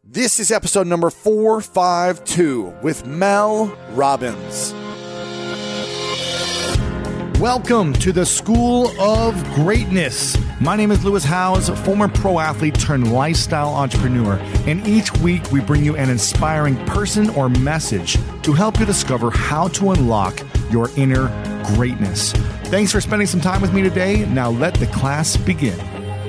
This is episode number 452 with Mel Robbins. Welcome to the School of Greatness. My name is Lewis Howes, former pro athlete turned lifestyle entrepreneur, and each week we bring you an inspiring person or message to help you discover how to unlock your inner greatness. Thanks for spending some time with me today. Now let the class begin.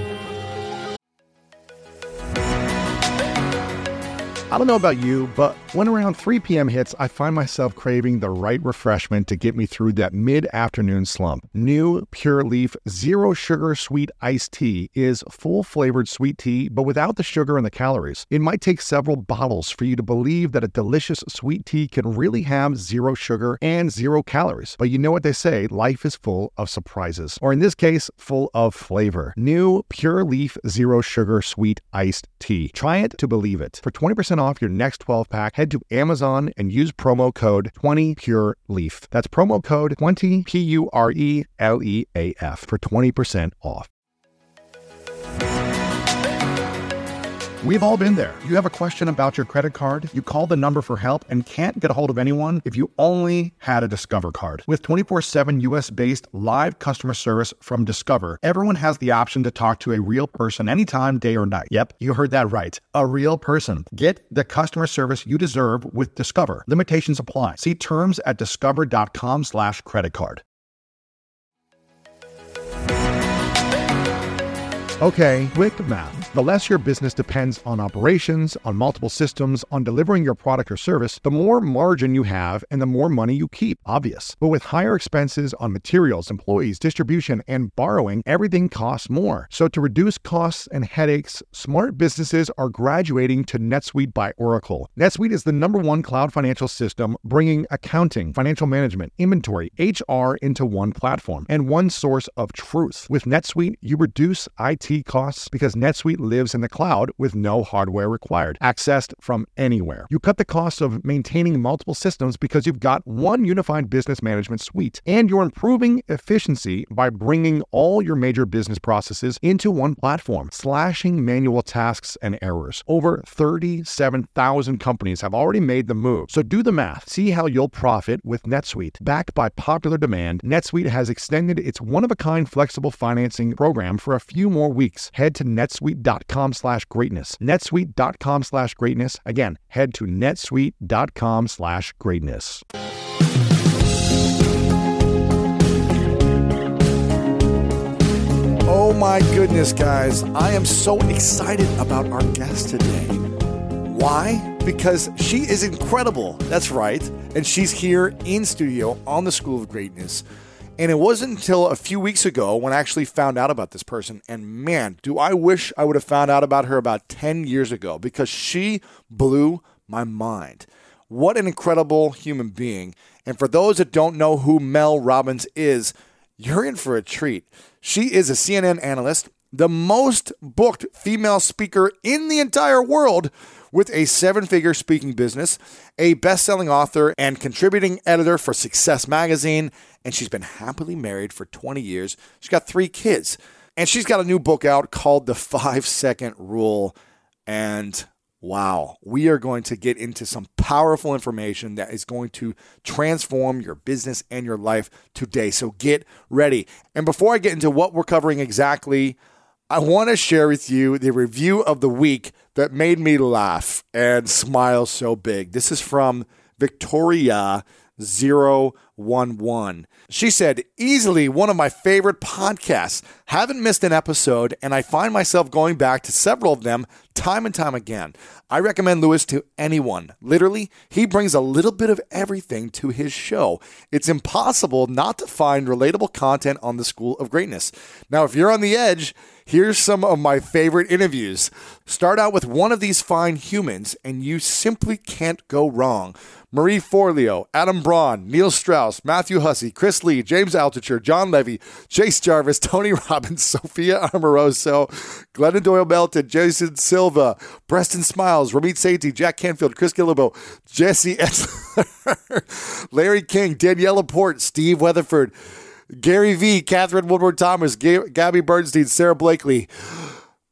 I don't know about you, but when around 3 p.m. hits, I find myself craving the right refreshment to get me through that mid-afternoon slump. New Pure Leaf Zero Sugar Sweet Iced Tea is full-flavored sweet tea, but without the sugar and the calories. It might take several bottles for you to believe that a delicious sweet tea can really have zero sugar and 0 calories. But you know what they say, life is full of surprises. Or in this case, full of flavor. New Pure Leaf Zero Sugar Sweet Iced Tea. Try it to believe it. For 20% off your next 12-pack, head to Amazon and use promo code 20PureLeaf. That's promo code 20 PURELEAF for 20% off. We've all been there. You have a question about your credit card, you call the number for help and can't get a hold of anyone if you only had a Discover card. With 24/7 US-based live customer service from Discover, everyone has the option to talk to a real person anytime, day or night. Yep, you heard that right. A real person. Get the customer service you deserve with Discover. Limitations apply. See terms at discover.com/creditcard. Okay, quick math. The less your business depends on operations, on multiple systems, on delivering your product or service, the more margin you have and the more money you keep. Obvious. But with higher expenses on materials, employees, distribution, and borrowing, everything costs more. So to reduce costs and headaches, smart businesses are graduating to NetSuite by Oracle. NetSuite is the #1 cloud financial system, bringing accounting, financial management, inventory, HR into one platform and one source of truth. With NetSuite, you reduce IT costs because NetSuite lives in the cloud with no hardware required, accessed from anywhere. You cut the cost of maintaining multiple systems because you've got one unified business management suite, and you're improving efficiency by bringing all your major business processes into one platform, slashing manual tasks and errors. Over 37,000 companies have already made the move. So do the math. See how you'll profit with NetSuite. Backed by popular demand, NetSuite has extended its one-of-a-kind flexible financing program for a few more weeks. Head to netsuite.com/greatness. netsuite.com/greatness. Again, head to netsuite.com/greatness. Oh my goodness, guys. I am so excited about our guest today. Why? Because she is incredible. That's right. And she's here in studio on the School of Greatness. And it wasn't until a few weeks ago when I actually found out about this person. And man, do I wish I would have found out about her about 10 years ago, because she blew my mind. What an incredible human being. And for those that don't know who Mel Robbins is, you're in for a treat. She is a CNN analyst, the most booked female speaker in the entire world, with a 7-figure speaking business, a best-selling author and contributing editor for Success Magazine, and she's been happily married for 20 years. She's got 3 kids, and she's got a new book out called The 5-Second Rule. And wow, we are going to get into some powerful information that is going to transform your business and your life today. So get ready. And before I get into what we're covering exactly, I want to share with you the review of the week that made me laugh and smile so big. This is from Victoria011. She said, easily one of my favorite podcasts. Haven't missed an episode, and I find myself going back to several of them time and time again. I recommend Lewis to anyone. Literally, he brings a little bit of everything to his show. It's impossible not to find relatable content on the School of Greatness. Now, if you're on the edge, here's some of my favorite interviews. Start out with one of these fine humans, and you simply can't go wrong. Marie Forleo, Adam Braun, Neil Strauss, Matthew Hussey, Chris Lee, James Altucher, John Levy, Chase Jarvis, Tony Robbins, Sophia Amoroso, Glennon Doyle Melton, Jason Silva, Preston Smiles, Ramit Sethi, Jack Canfield, Chris Gillibo, Jesse Etzler, Larry King, Danielle Laporte, Steve Weatherford, Gary V, Catherine Woodward Thomas, Gabby Bernstein, Sarah Blakely.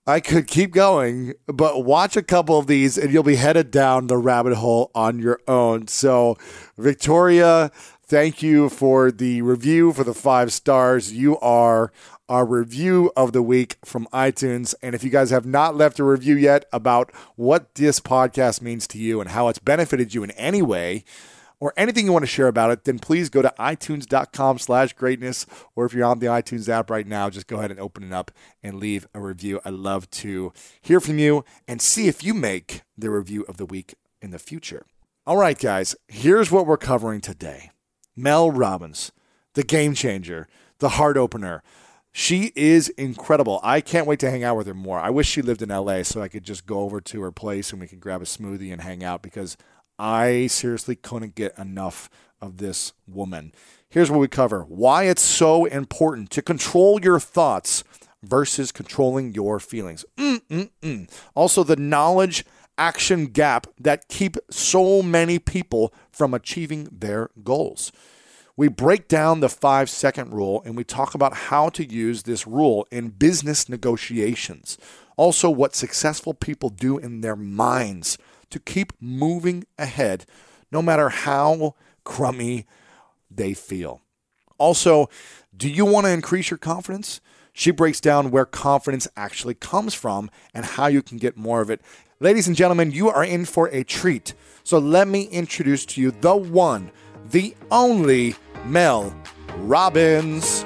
I could keep going, but watch a couple of these and you'll be headed down the rabbit hole on your own. So, Victoria, thank you for the review, for the 5 stars. You are our review of the week from iTunes. And if you guys have not left a review yet about what this podcast means to you and how it's benefited you in any way, or anything you want to share about it, then please go to itunes.com/greatness. Or if you're on the iTunes app right now, just go ahead and open it up and leave a review. I'd love to hear from you and see if you make the review of the week in the future. All right, guys, here's what we're covering today. Mel Robbins, the game changer, the heart opener. She is incredible. I can't wait to hang out with her more. I wish she lived in LA so I could just go over to her place and we could grab a smoothie and hang out, because I seriously couldn't get enough of this woman. Here's what we cover. Why it's so important to control your thoughts versus controlling your feelings. Also, the knowledge action gap that keep so many people from achieving their goals. We break down the 5-second rule and we talk about how to use this rule in business negotiations. Also, what successful people do in their minds to keep moving ahead, no matter how crummy they feel. Also, do you want to increase your confidence? She breaks down where confidence actually comes from and how you can get more of it. Ladies and gentlemen, you are in for a treat. So let me introduce to you the one, the only Mel Robbins.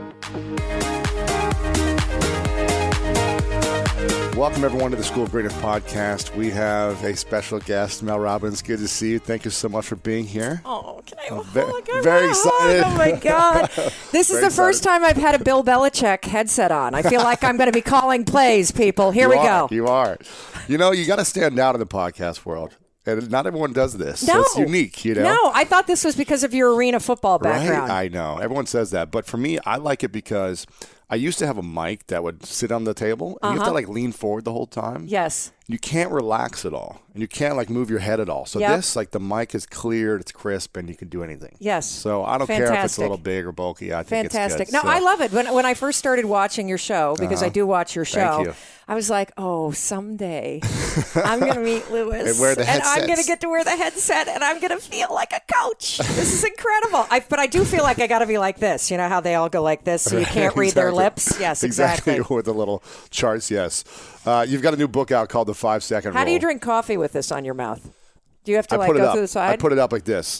Welcome, everyone, to the School of Greatness podcast. We have a special guest, Mel Robbins. Good to see you. Thank you so much for being here. Oh, can I have a hug? Very excited. Oh, my God. This is the first time I've had a Bill Belichick headset on. I feel like I'm going to be calling plays, people. Here we go. You are. You know, you got to stand out in the podcast world. And not everyone does this. No. So it's unique, you know? No, I thought this was because of your arena football background. Right? I know. Everyone says that. But for me, I like it because I used to have a mic that would sit on the table, and you have to like lean forward the whole time. Yes. You can't relax at all, and you can't like move your head at all. So this, like, the mic is cleared, it's crisp, and you can do anything. Yes. So I don't care if it's a little big or bulky. I think it's good. No, I love it. When I first started watching your show, because I do watch your show, Thank you. I was like, oh, someday I'm going to meet Lewis, and wear the headsets. I'm going to get to wear the headset, and I'm going to feel like a coach. This is incredible. But I do feel like I got to be like this. You know how they all go like this, so you can't read their lips? Yes, exactly. With the little charts, yes. You've got a new book out called The 5-Second Rule. How do you drink coffee with this on your mouth? Do you have to go through the side? I put it up like this.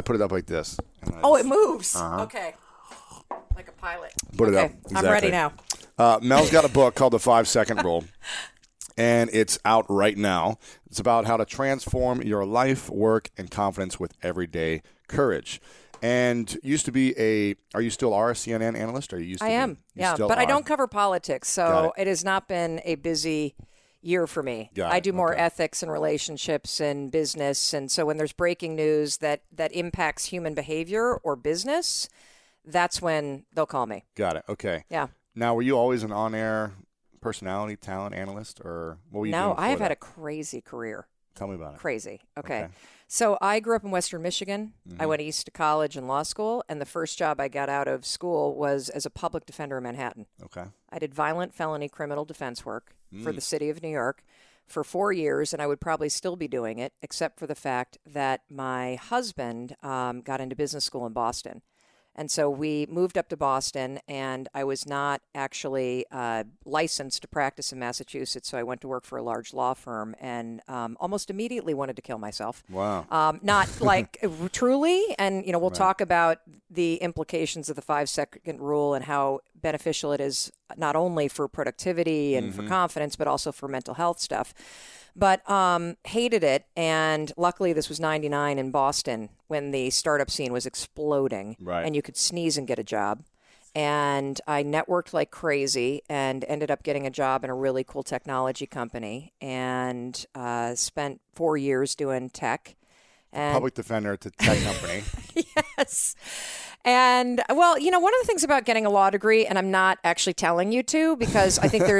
Oh, it moves. Okay. Like a pilot. Put it up. Exactly. I'm ready now. Mel's got a book called The 5-Second Rule, and it's out right now. It's about how to transform your life, work, and confidence with everyday courage. And used to be are you still a CNN analyst? Or you used to I am, yeah, but I don't cover politics, so it has not been a busy year for me. I do more ethics and relationships and business, and so when there's breaking news that impacts human behavior or business, that's when they'll call me. Got it. Okay. Yeah. Now, were you always an on-air personality, talent analyst, or what were you doing before I have that? had a crazy career. Tell me about it. Crazy. Okay. So I grew up in Western Michigan. I went east to college and law school, and the first job I got out of school was as a public defender in Manhattan. Okay. I did violent felony criminal defense work for the city of New York for 4 years, and I would probably still be doing it, except for the fact that my husband got into business school in Boston. And so we moved up to Boston, and I was not actually licensed to practice in Massachusetts, so I went to work for a large law firm and almost immediately wanted to kill myself. Wow. Not like truly, and we'll talk about the implications of the 5-second rule and how beneficial it is not only for productivity and for confidence, but also for mental health stuff. But hated it, and luckily this was 99 in Boston when the startup scene was exploding, and you could sneeze and get a job. And I networked like crazy and ended up getting a job in a really cool technology company, and spent 4 years doing tech. And public defender to tech company. Yes. And, well, one of the things about getting a law degree, and I'm not actually telling you to, because I think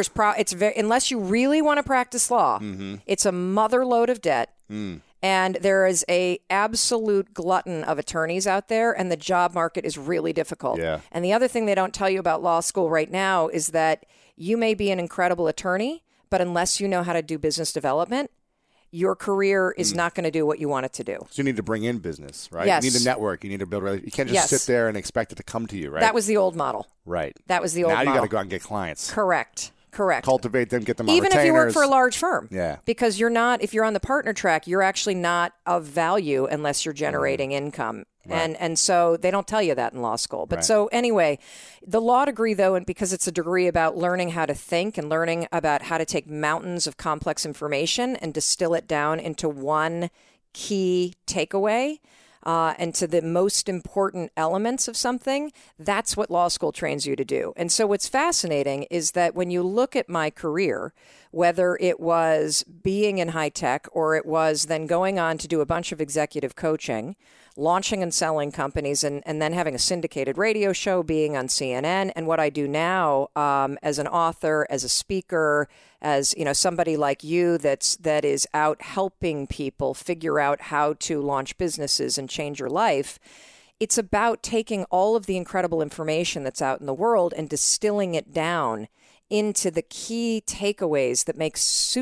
unless you really want to practice law, it's a mother load of debt. And there is a absolute glutton of attorneys out there, and the job market is really difficult. Yeah. And the other thing they don't tell you about law school right now is that You may be an incredible attorney, but unless you know how to do business development, your career is not going to do what you want it to do. So you need to bring in business, right? Yes. You need to network. You need to build relationships. You can't just sit there and expect it to come to you, right? That was the old model. Right. That was the old model. Now you got to go out and get clients. Correct. Cultivate them, get them on Even retainers. if you work for a large firm. Yeah. Because if you're on the partner track, you're actually not of value unless you're generating income. Right. And so they don't tell you that in law school. But so anyway, the law degree, though, and because it's a degree about learning how to think and learning about how to take mountains of complex information and distill it down into one key takeaway, and to the most important elements of something, that's what law school trains you to do. And so what's fascinating is that when you look at my career, whether it was being in high tech or it was then going on to do a bunch of executive coaching, launching and selling companies, and then having a syndicated radio show, being on CNN, and what I do now as an author, as a speaker, as somebody like you that is out helping people figure out how to launch businesses and change your life. It's about taking all of the incredible information that's out in the world and distilling it down into the key takeaways that make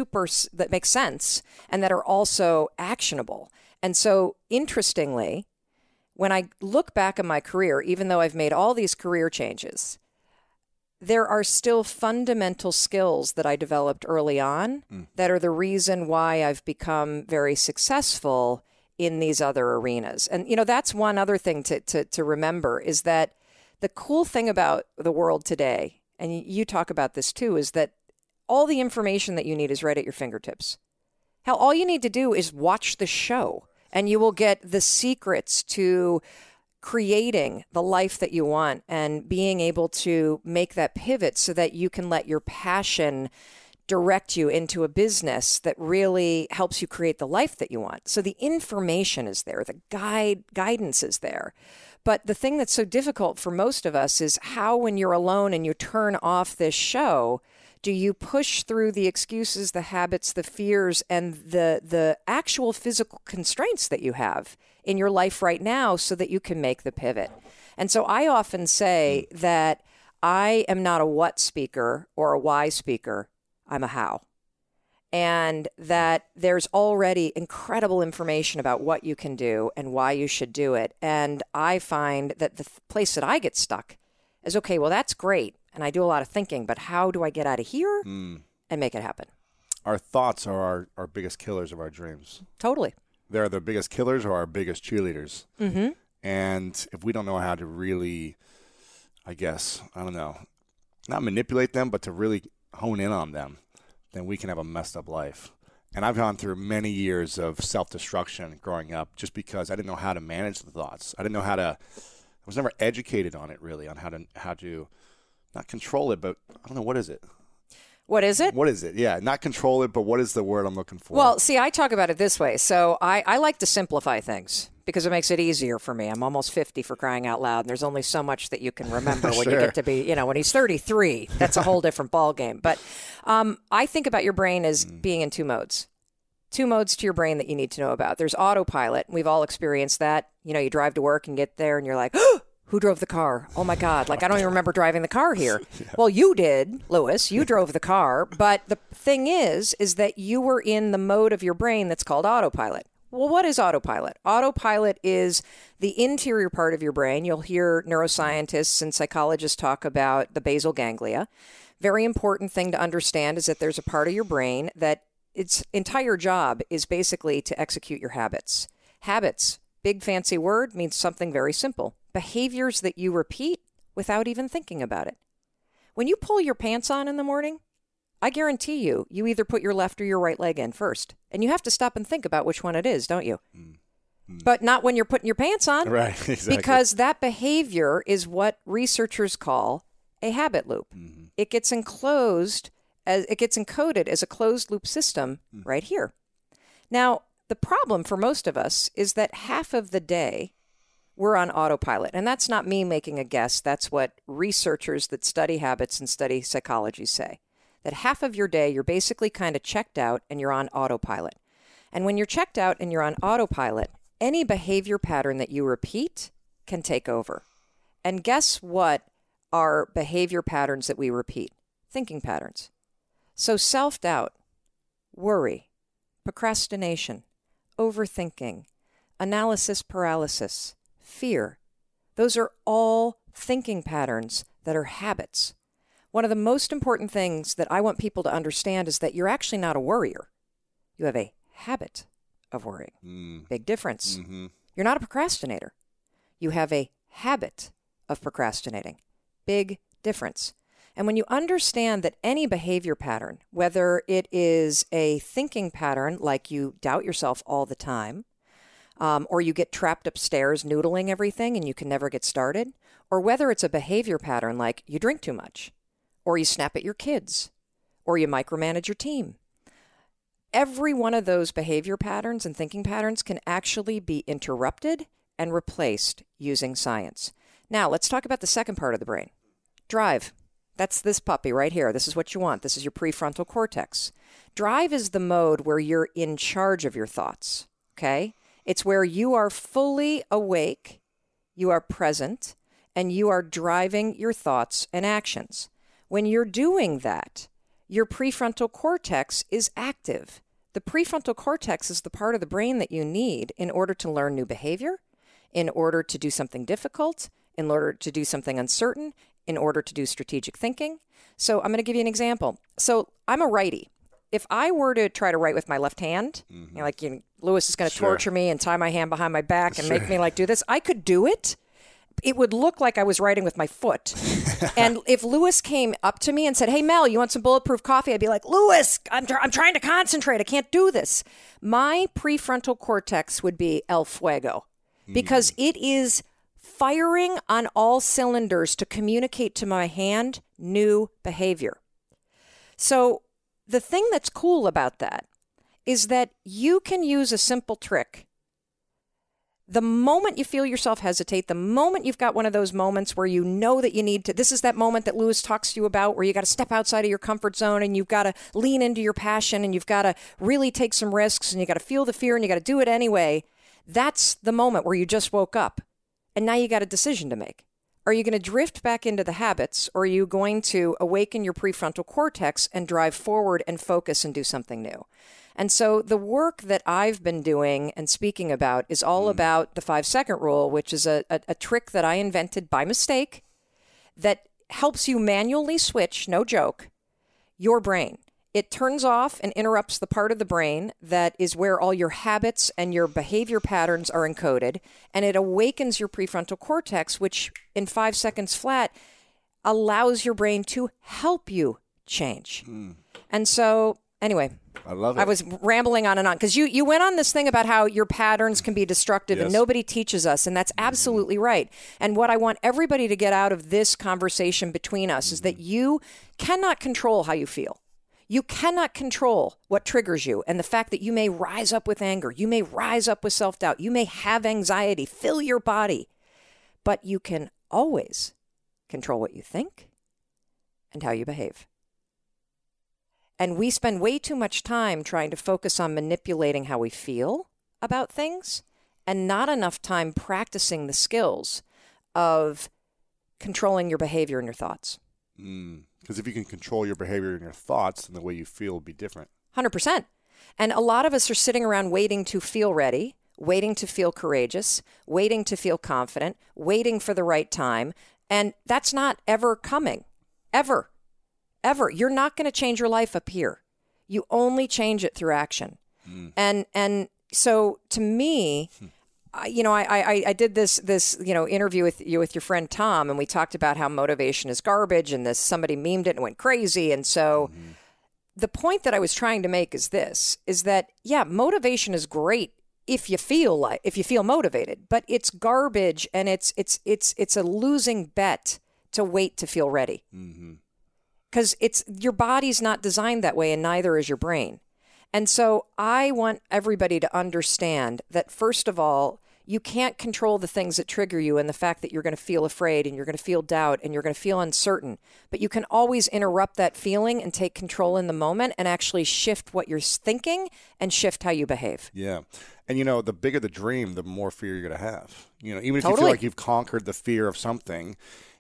sense and that are also actionable. And so, interestingly, when I look back at my career, even though I've made all these career changes, there are still fundamental skills that I developed early on that are the reason why I've become very successful in these other arenas. And, that's one other thing to remember is that the cool thing about the world today, and you talk about this too, is that all the information that you need is right at your fingertips. Hell, all you need to do is watch the show. And you will get the secrets to creating the life that you want and being able to make that pivot so that you can let your passion direct you into a business that really helps you create the life that you want. So the information is there, the guidance is there. But the thing that's so difficult for most of us is how, when you're alone and you turn off this show, do you push through the excuses, the habits, the fears, and the actual physical constraints that you have in your life right now so that you can make the pivot? And so I often say that I am not a what speaker or a why speaker. I'm a how. And that there's already incredible information about what you can do and why you should do it. And I find that the place that I get stuck is, okay, well, that's great. And I do a lot of thinking, but how do I get out of here and make it happen? Our thoughts are our biggest killers of our dreams. Totally. They're the biggest killers or our biggest cheerleaders. Mm-hmm. And if we don't know how to really, not manipulate them, but to really hone in on them, then we can have a messed up life. And I've gone through many years of self-destruction growing up just because I didn't know how to manage the thoughts. I was never educated on it, really, on how to not control it, but I don't know, what is it? What is it? What is it? Yeah, not control it, but what is the word I'm looking for? Well, see, I talk about it this way. So I like to simplify things because it makes it easier for me. I'm almost 50, for crying out loud, and there's only so much that you can remember when you get to be, when he's 33, that's a whole different ballgame. But I think about your brain as being in two modes. Two modes to your brain that you need to know about. There's autopilot. We've all experienced that. You drive to work and get there and you're like, oh, who drove the car? Oh my God. I don't even remember driving the car here. Yeah. Well, you did, Lewis. You drove the car. But the thing is that you were in the mode of your brain that's called autopilot. Well, what is autopilot? Autopilot is the interior part of your brain. You'll hear neuroscientists and psychologists talk about the basal ganglia. Very important thing to understand is that there's a part of your brain that its entire job is basically to execute your habits. Habits, big fancy word, means something very simple. Behaviors that you repeat without even thinking about it. When you pull your pants on in the morning, I guarantee you either put your left or your right leg in first. And you have to stop and think about which one it is, don't you? But not when you're putting your pants on. Right, exactly. Because that behavior is what researchers call a habit loop. Mm-hmm. It gets encoded as a closed loop system right here. Now, the problem for most of us is that half of the day we're on autopilot. And that's not me making a guess. That's what researchers that study habits and study psychology say. That half of your day, you're basically kind of checked out and you're on autopilot. And when you're checked out and you're on autopilot, any behavior pattern that you repeat can take over. And guess what are behavior patterns that we repeat? thinking patterns. So self-doubt, worry, procrastination, overthinking, analysis paralysis, fear, those are all thinking patterns that are habits. One of the most important things that I want people to understand is that you're actually not a worrier. You have a habit of worrying. Big difference. You're not a procrastinator. You have a habit of procrastinating. Big difference. And when you understand that any behavior pattern, whether it is a thinking pattern like you doubt yourself all the time, or you get trapped upstairs noodling everything and you can never get started, or whether it's a behavior pattern like you drink too much, or you snap at your kids, or you micromanage your team. Every one of those behavior patterns and thinking patterns can actually be interrupted and replaced using science. Now, let's talk about the second part of the brain. Drive. That's this puppy right here. This is what you want. This is your prefrontal cortex. Drive is the mode where you're in charge of your thoughts, okay? It's where you are fully awake, you are present, and you are driving your thoughts and actions. When you're doing that, your prefrontal cortex is active. The prefrontal cortex is the part of the brain that you need in order to learn new behavior, in order to do something difficult, in order to do something uncertain, in order to do strategic thinking. So I'm going to give you an example. So I'm a righty. If I were to try to write with my left hand, Lewis is going to torture me and tie my hand behind my back and make me do this, I could do it. It would look like I was writing with my foot. And if Lewis came up to me and said, "Hey, Mel, you want some bulletproof coffee?" I'd be like, "Lewis, I'm trying to concentrate. I can't do this." My prefrontal cortex would be el fuego because it is firing on all cylinders to communicate to my hand new behavior. So the thing that's cool about that is that you can use a simple trick. The moment you feel yourself hesitate, the moment you've got one of those moments where you know that you need to, this is that moment that Lewis talks to you about where you got to step outside of your comfort zone and you've got to lean into your passion and you've got to really take some risks and you got to feel the fear and you got to do it anyway. That's the moment where you just woke up and now you got a decision to make. Are you going to drift back into the habits or are you going to awaken your prefrontal cortex and drive forward and focus and do something new? And so the work that I've been doing and speaking about is all about the 5-second rule, which is a trick that I invented by mistake that helps you manually switch, no joke, your brain. It turns off and interrupts the part of the brain that is where all your habits and your behavior patterns are encoded, and it awakens your prefrontal cortex, which in 5 seconds flat allows your brain to help you change. And so, anyway, I love it. I was rambling on and on because you went on this thing about how your patterns can be destructive and nobody teaches us, and that's absolutely right. And what I want everybody to get out of this conversation between us is that you cannot control how you feel. You cannot control what triggers you, and the fact that you may rise up with anger, you may rise up with self-doubt, you may have anxiety, fill your body, but you can always control what you think and how you behave. And we spend way too much time trying to focus on manipulating how we feel about things and not enough time practicing the skills of controlling your behavior and your thoughts. Because if you can control your behavior and your thoughts, then the way you feel will be different. 100%. And a lot of us are sitting around waiting to feel ready, waiting to feel courageous, waiting to feel confident, waiting for the right time. And that's not ever coming. Ever. Ever. You're not going to change your life up here. You only change it through action. And so to me, I did this interview with your friend Tom, and we talked about how motivation is garbage, and somebody memed it and went crazy. And so the point that I was trying to make is that motivation is great if you feel motivated, but it's garbage, and it's a losing bet to wait to feel ready. Because your body's not designed that way, and neither is your brain. And so I want everybody to understand that, first of all, you can't control the things that trigger you and the fact that you're going to feel afraid and you're going to feel doubt and you're going to feel uncertain. But you can always interrupt that feeling and take control in the moment and actually shift what you're thinking and shift how you behave. Yeah. And, the bigger the dream, the more fear you're going to have. Even if Totally. you feel like you've conquered the fear of something,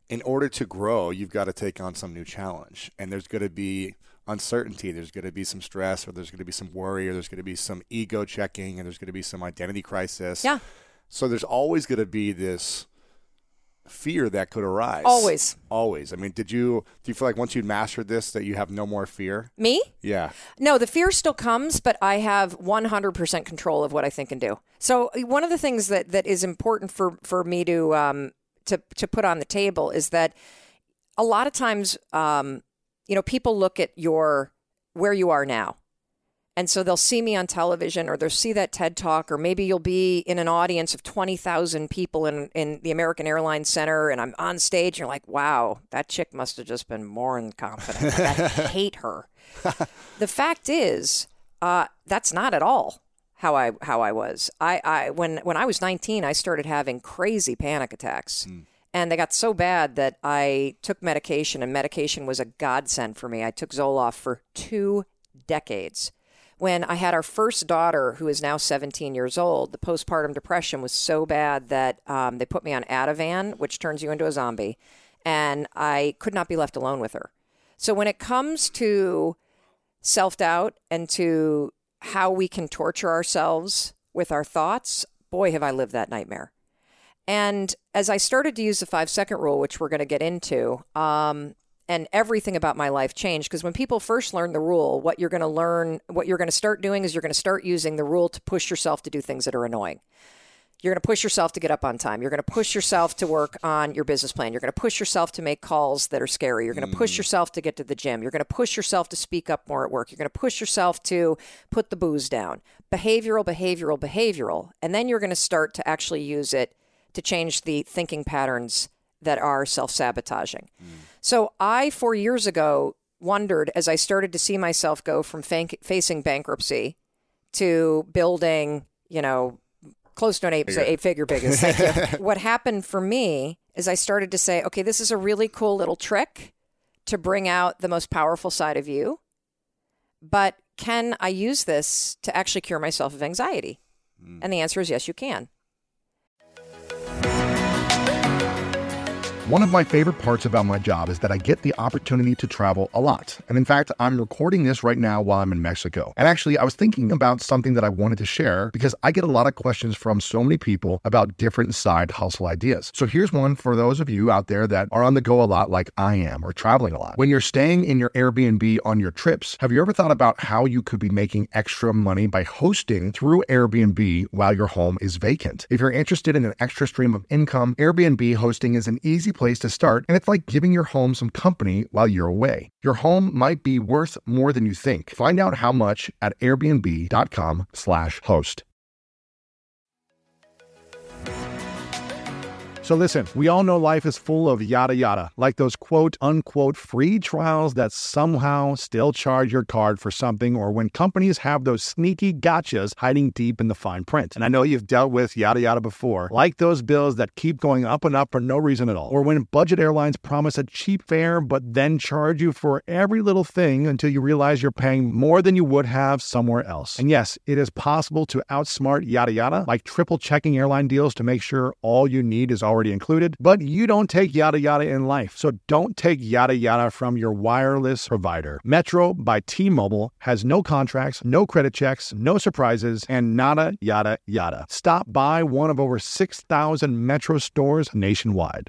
in order to grow, you've got to take on some new challenge. And there's going to be uncertainty. There's going to be some stress, or there's going to be some worry, or there's going to be some ego checking, and there's going to be some identity crisis. Yeah. So there's always going to be this fear that could arise. Always. I mean, do you feel like once you'd mastered this that you have no more fear? Me? Yeah. No, the fear still comes, but I have 100% control of what I think and do. So one of the things that is important for me to put on the table is that a lot of times, people look at where you are now. And so they'll see me on television, or they'll see that TED Talk, or maybe you'll be in an audience of 20,000 people in the American Airlines Center, and I'm on stage, and you're like, wow, that chick must have just been more than confident. I hate her. The fact is, that's not at all how I was. When I was 19, I started having crazy panic attacks. And they got so bad that I took medication, and medication was a godsend for me. I took Zoloft for 2 decades. When I had our first daughter, who is now 17 years old, the postpartum depression was so bad that they put me on Ativan, which turns you into a zombie, and I could not be left alone with her. So when it comes to self-doubt and to how we can torture ourselves with our thoughts, boy, have I lived that nightmare. And as I started to use the 5-second rule, which we're going to get into, and everything about my life changed, because when people first learn the rule, what you're going to start doing is you're going to start using the rule to push yourself to do things that are annoying. You're going to push yourself to get up on time. You're going to push yourself to work on your business plan. You're going to push yourself to make calls that are scary. You're going to push yourself to get to the gym. You're going to push yourself to speak up more at work. You're going to push yourself to put the booze down. Behavioral. And then you're going to start to actually use it to change the thinking patterns that are self-sabotaging. So I, 4 years ago, wondered, as I started to see myself go from facing bankruptcy to building, close to an eight-figure business. Thank you. What happened for me is I started to say, okay, this is a really cool little trick to bring out the most powerful side of you, but can I use this to actually cure myself of anxiety? And the answer is yes, you can. One of my favorite parts about my job is that I get the opportunity to travel a lot. And in fact, I'm recording this right now while I'm in Mexico. And actually, I was thinking about something that I wanted to share because I get a lot of questions from so many people about different side hustle ideas. So here's one for those of you out there that are on the go a lot like I am, or traveling a lot. When you're staying in your Airbnb on your trips, have you ever thought about how you could be making extra money by hosting through Airbnb while your home is vacant? If you're interested in an extra stream of income, Airbnb hosting is an easy place to start, and it's like giving your home some company while you're away. Your home might be worth more than you think. Find out how much at airbnb.com/host. So listen, we all know life is full of yada yada, like those quote unquote free trials that somehow still charge your card for something, or when companies have those sneaky gotchas hiding deep in the fine print. And I know you've dealt with yada yada before, like those bills that keep going up and up for no reason at all, or when budget airlines promise a cheap fare but then charge you for every little thing until you realize you're paying more than you would have somewhere else. And yes, it is possible to outsmart yada yada, like triple checking airline deals to make sure all you need is already included, but you don't take yada yada in life. So don't take yada yada from your wireless provider. Metro by T-Mobile has no contracts, no credit checks, no surprises, and nada yada yada. Stop by one of over 6,000 Metro stores nationwide.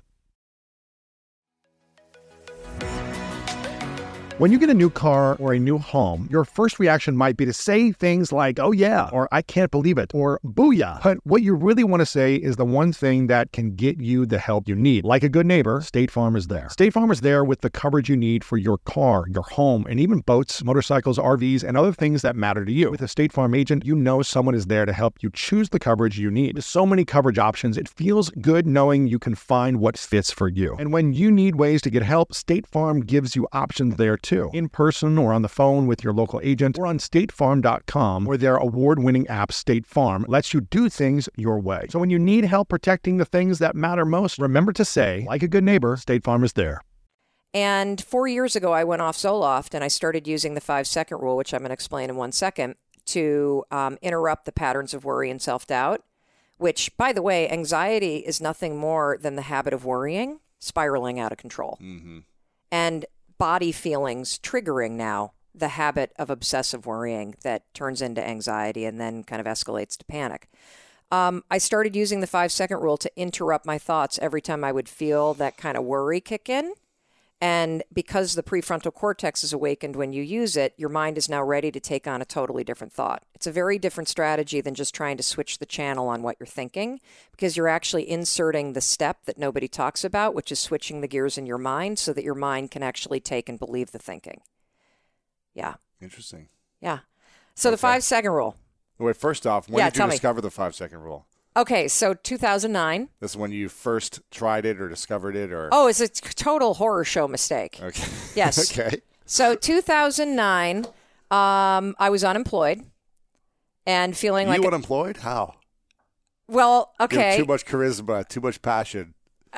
When you get a new car or a new home, your first reaction might be to say things like, oh yeah, or I can't believe it, or booyah. But what you really want to say is the one thing that can get you the help you need. Like a good neighbor, State Farm is there. State Farm is there with the coverage you need for your car, your home, and even boats, motorcycles, RVs, and other things that matter to you. With a State Farm agent, you know someone is there to help you choose the coverage you need. With so many coverage options, it feels good knowing you can find what fits for you. And when you need ways to get help, State Farm gives you options there too, in person or on the phone with your local agent, or on statefarm.com, where their award-winning app State Farm lets you do things your way. So when you need help protecting the things that matter most, remember to say, like a good neighbor, State Farm is there. And 4 years ago, I went off Zoloft and I started using the 5-second rule, which I'm going to explain in 1 second, to interrupt the patterns of worry and self-doubt, which, by the way, anxiety is nothing more than the habit of worrying. spiraling out of control. Mm-hmm. And body feelings triggering now the habit of obsessive worrying that turns into anxiety and then kind of escalates to panic. I started using the 5-second rule to interrupt my thoughts every time I would feel that kind of worry kick in. And because the prefrontal cortex is awakened when you use it, your mind is now ready to take on a totally different thought. It's a very different strategy than just trying to switch the channel on what you're thinking, because you're actually inserting the step that nobody talks about, which is switching the gears in your mind so that your mind can actually take and believe the thinking. Yeah. Interesting. Yeah. So the 5-second rule. Wait, first off, when did you discover the 5-second rule? Okay, so 2009. This is when you first tried it or discovered it, or? Oh, it's a total horror show mistake. Okay. Yes. Okay. So 2009, I was unemployed and feeling like... You unemployed? How? Well, You okay. have too much charisma, too much passion.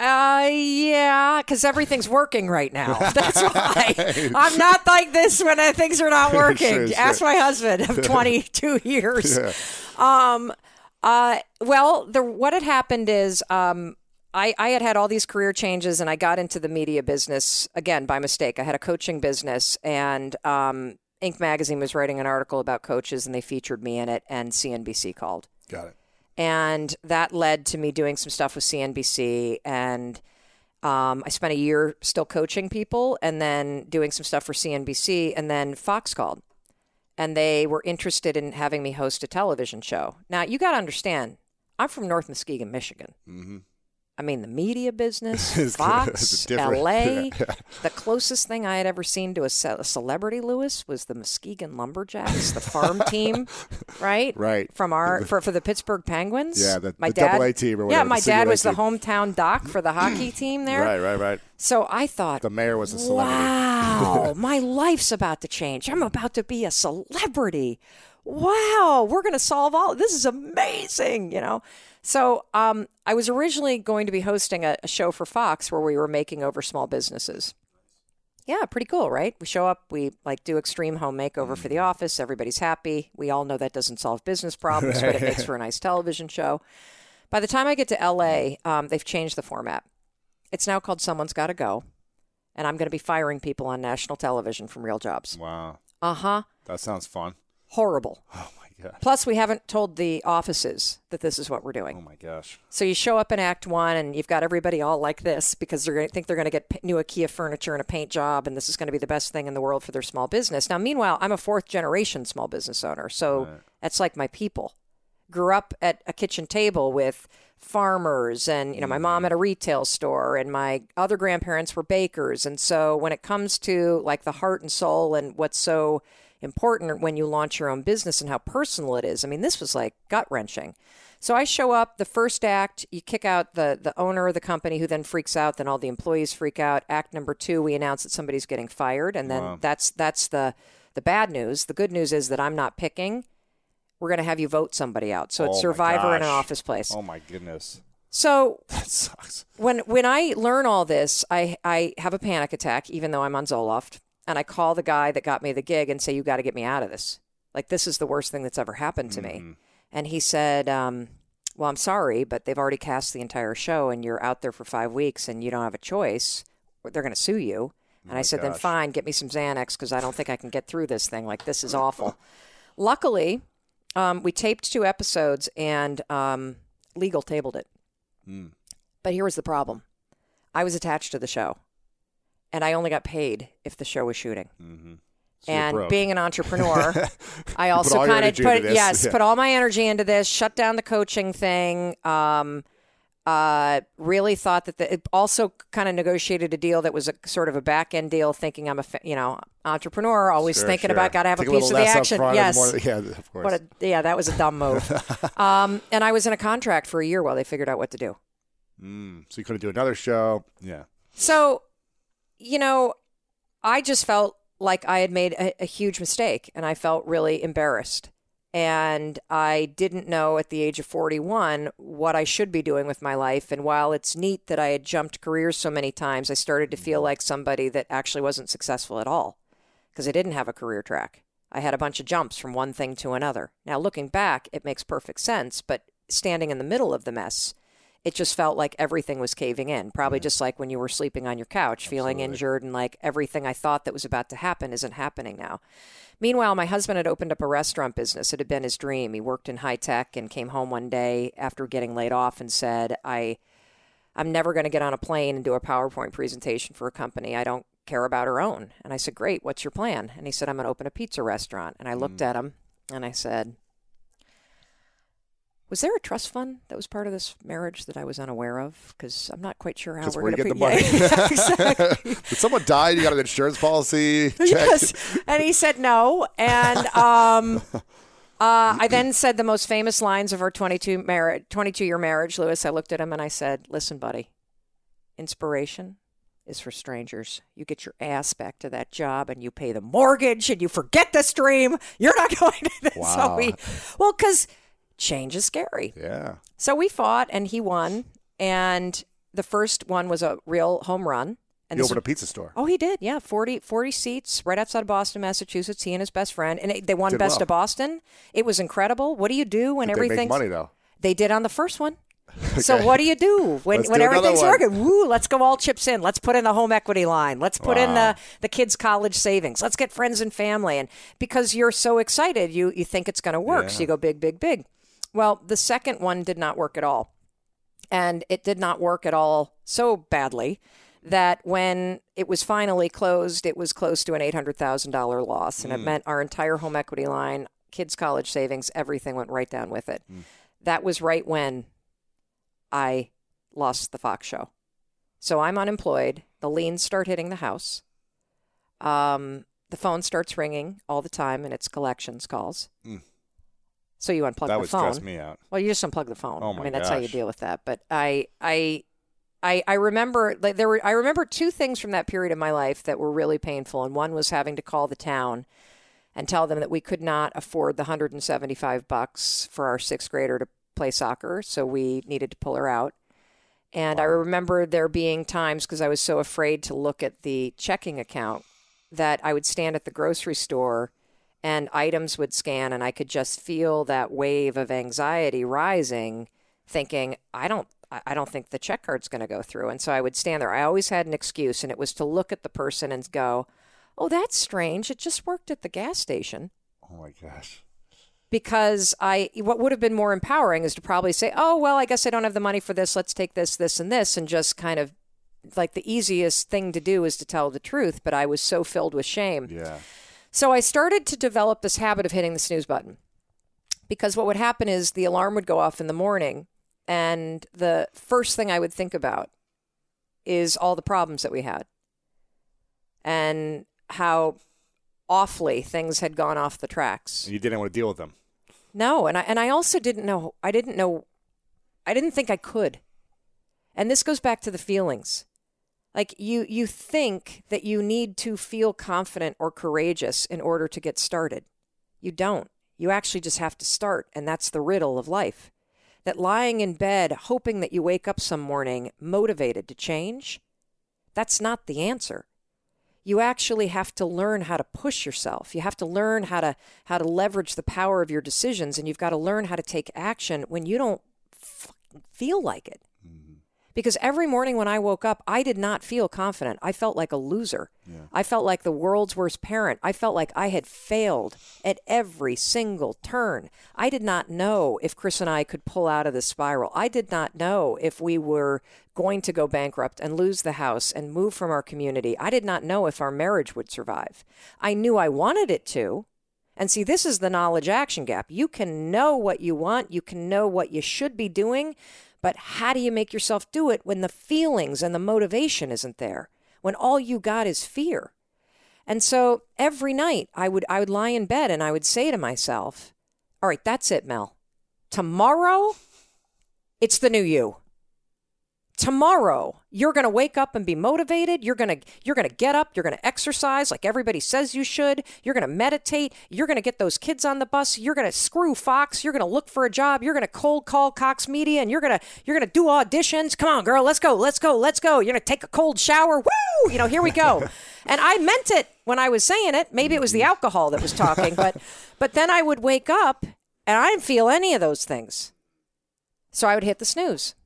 Yeah, because everything's working right now. That's why. I'm not like this when things are not working. Sure. Ask my husband of 22 years. Yeah. What had happened is I had all these career changes, and I got into the media business, again, by mistake. I had a coaching business, and Inc. magazine was writing an article about coaches, and they featured me in it, and CNBC called. Got it. And that led to me doing some stuff with CNBC, and I spent a year still coaching people and then doing some stuff for CNBC, and then Fox called. And they were interested in having me host a television show. Now, you got to understand, I'm from North Muskegon, Michigan. Mm-hmm. I mean, the media business, Fox, LA. The closest thing I had ever seen to a celebrity, Lewis, was the Muskegon Lumberjacks, the farm team, right? Right. From for the Pittsburgh Penguins. Yeah, the dad, double-A team or whatever. Yeah, my dad was the hometown doc for the hockey team there. Right. So I thought, The mayor was a celebrity. wow, my life's about to change. I'm about to be a celebrity. Wow, we're going to solve this is amazing, So I was originally going to be hosting a show for Fox where we were making over small businesses. Yeah, pretty cool, right? We show up, we do extreme home makeover for the office. Everybody's happy. We all know that doesn't solve business problems, but it makes for a nice television show. By the time I get to LA, they've changed the format. It's now called Someone's Gotta Go, and I'm going to be firing people on national television from Real Jobs. Wow. Uh-huh. That sounds fun. Horrible. Oh, my gosh. Plus, we haven't told the offices that this is what we're doing. Oh, my gosh. So you show up in Act 1, and you've got everybody all like this because they're going to think they're going to get new IKEA furniture and a paint job, and this is going to be the best thing in the world for their small business. Now, meanwhile, I'm a 4th-generation small business owner, so that's like my people. Grew up at a kitchen table with farmers, and my mom at a retail store, and my other grandparents were bakers. And so when it comes to like the heart and soul and what's so important when you launch your own business and how personal it is, I mean, this was like gut-wrenching. So I show up, the first act, you kick out the owner of the company, who then freaks out, then all the employees freak out. Act number 2, we announce that somebody's getting fired, and then that's the bad news. The good news is that I'm not picking. We're going to have you vote somebody out. So it's Survivor in an office place. Oh, my goodness. So That sucks. when I learn all this, I have a panic attack, even though I'm on Zoloft. And I call the guy that got me the gig and say, you got to get me out of this. Like, this is the worst thing that's ever happened to me. And he said, well, I'm sorry, but they've already cast the entire show and you're out there for 5 weeks and you don't have a choice. They're going to sue you. And I said, then fine, get me some Xanax because I don't think I can get through this thing. Like, this is awful. Luckily, we taped 2 episodes and legal tabled it. But here was the problem. I was attached to the show. And I only got paid if the show was shooting. So and being an entrepreneur, I also kind of put all my energy into this, shut down the coaching thing. Really thought that it also kind of negotiated a deal that was a sort of a back end deal, thinking I'm a entrepreneur, always thinking about got to have a piece of the action. Yes, of course. That was a dumb move. And I was in a contract for a year while they figured out what to do. So you couldn't do another show. Yeah. So, I just felt like I had made a huge mistake, and I felt really embarrassed. And I didn't know at the age of 41 what I should be doing with my life. And while it's neat that I had jumped careers so many times, I started to feel like somebody that actually wasn't successful at all because I didn't have a career track. I had a bunch of jumps from one thing to another. Now, looking back, it makes perfect sense, but standing in the middle of the mess, it just felt like everything was caving in. Probably just like when you were sleeping on your couch, feeling injured, and like everything I thought that was about to happen isn't happening now. Meanwhile, my husband had opened up a restaurant business. It had been his dream. He worked in high tech and came home one day after getting laid off and said, I'm never going to get on a plane and do a PowerPoint presentation for a company I don't care about or own. And I said, great, what's your plan? And he said, I'm going to open a pizza restaurant. And I looked at him and I said, was there a trust fund that was part of this marriage that I was unaware of? Because I'm not quite sure how we're going to get the money. Yeah, exactly. Did someone die? You got an insurance policy? Check. Yes. And he said no. And I then said the most famous lines of our 22-year marriage. Lewis, I looked at him and I said, listen, buddy, inspiration is for strangers. You get your ass back to that job and you pay the mortgage and you forget this dream. You're not going to this. Wow. So because change is scary. Yeah. So we fought and he won. And the first one was a real home run. And He opened a pizza store. Oh, he did. Yeah. 40 seats right outside of Boston, Massachusetts. He and his best friend. And they won Did Best well. of Boston. It was incredible. What do you do when Did they make everything's... money, though? They did on the first one. So what do you do when Let's do another everything's one. working? Woo, let's go all chips in. Let's put in the home equity line. Let's put in the kids' college savings. Let's get friends and family. And because you're so excited, you think it's going to work. So you go big, big, big. Well, the second one did not work at all. And it did not work at all so badly that when it was finally closed, it was close to an $800,000 loss. And it meant our entire home equity line, kids' college savings, everything went right down with it. That was right when I lost the Fox show. So I'm unemployed. The liens start hitting the house. The phone starts ringing all the time, and it's collections calls. So you unplug the phone. That would stress me out. Well, you just unplug the phone. Oh, my I mean, that's how you gosh. deal with that. But I remember I remember two things from that period of my life that were really painful, and one was having to call the town and tell them that we could not afford the $175 for our sixth grader to play soccer, so we needed to pull her out. And I remember there being times, because I was so afraid to look at the checking account, that I would stand at the grocery store and items would scan and I could just feel that wave of anxiety rising, thinking, I don't think the check card's going to go through. And so I would stand there. I always had an excuse, and it was to look at the person and go, oh, that's strange. It just worked at the gas station. Oh, my gosh. Because what would have been more empowering is to probably say, oh, well, I guess I don't have the money for this. Let's take this, this, and this. And just kind of like the easiest thing to do is to tell the truth. But I was so filled with shame. Yeah. So I started to develop this habit of hitting the snooze button. Because what would happen is the alarm would go off in the morning. And the first thing I would think about is all the problems that we had. And how awfully things had gone off the tracks. You didn't want to deal with them. No, and I also didn't know. I didn't think I could. And this goes back to the feelings. Like you think that you need to feel confident or courageous in order to get started. You don't. You actually just have to start, and that's the riddle of life. That lying in bed, hoping that you wake up some morning motivated to change, that's not the answer. You actually have to learn how to push yourself. You have to learn how to leverage the power of your decisions, and you've got to learn how to take action when you don't feel like it. Because every morning when I woke up, I did not feel confident. I felt like a loser. Yeah. I felt like the world's worst parent. I felt like I had failed at every single turn. I did not know if Chris and I could pull out of the spiral. I did not know if we were going to go bankrupt and lose the house and move from our community. I did not know if our marriage would survive. I knew I wanted it to. And see, this is the knowledge action gap. You can know what you want. You can know what you should be doing. But how do you make yourself do it when the feelings and the motivation isn't there? When all you got is fear? And so every night I would lie in bed and I would say to myself, all right, that's it, Mel. Tomorrow, it's the new you. Tomorrow, you're going to wake up and be motivated. You're going to get up. You're going to exercise like everybody says you should. You're going to meditate. You're going to get those kids on the bus. You're going to screw Fox. You're going to look for a job. You're going to cold call Cox Media, and you're going to do auditions. Come on, girl, let's go. You're going to take a cold shower. Woo! Here we go. And I meant it when I was saying it. Maybe it was the alcohol that was talking, but then I would wake up and I didn't feel any of those things. So I would hit the snooze.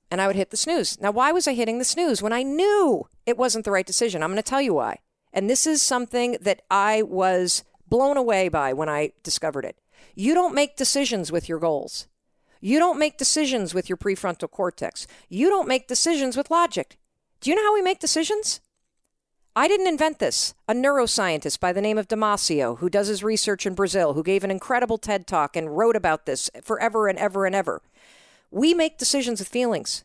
and I would hit the snooze. Now, why was I hitting the snooze when I knew it wasn't the right decision? I'm going to tell you why. And this is something that I was blown away by when I discovered it. You don't make decisions with your goals. You don't make decisions with your prefrontal cortex. You don't make decisions with logic. Do you know how we make decisions? I didn't invent this. A neuroscientist by the name of Damasio, who does his research in Brazil, who gave an incredible TED Talk and wrote about this forever and ever and ever. We make decisions with feelings.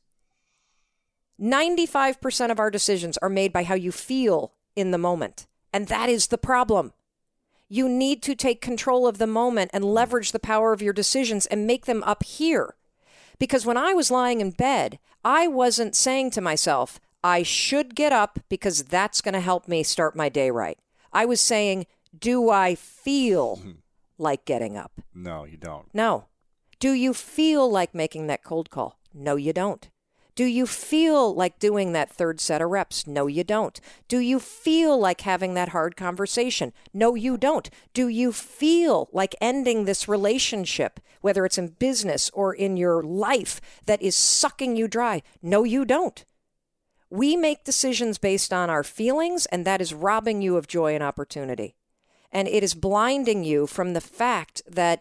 95% of our decisions are made by how you feel in the moment. And that is the problem. You need to take control of the moment and leverage the power of your decisions and make them up here. Because when I was lying in bed, I wasn't saying to myself, I should get up because that's going to help me start my day right. I was saying, do I feel like getting up? No, you don't. No. Do you feel like making that cold call? No, you don't. Do you feel like doing that third set of reps? No, you don't. Do you feel like having that hard conversation? No, you don't. Do you feel like ending this relationship, whether it's in business or in your life, that is sucking you dry? No, you don't. We make decisions based on our feelings, and that is robbing you of joy and opportunity. And it is blinding you from the fact that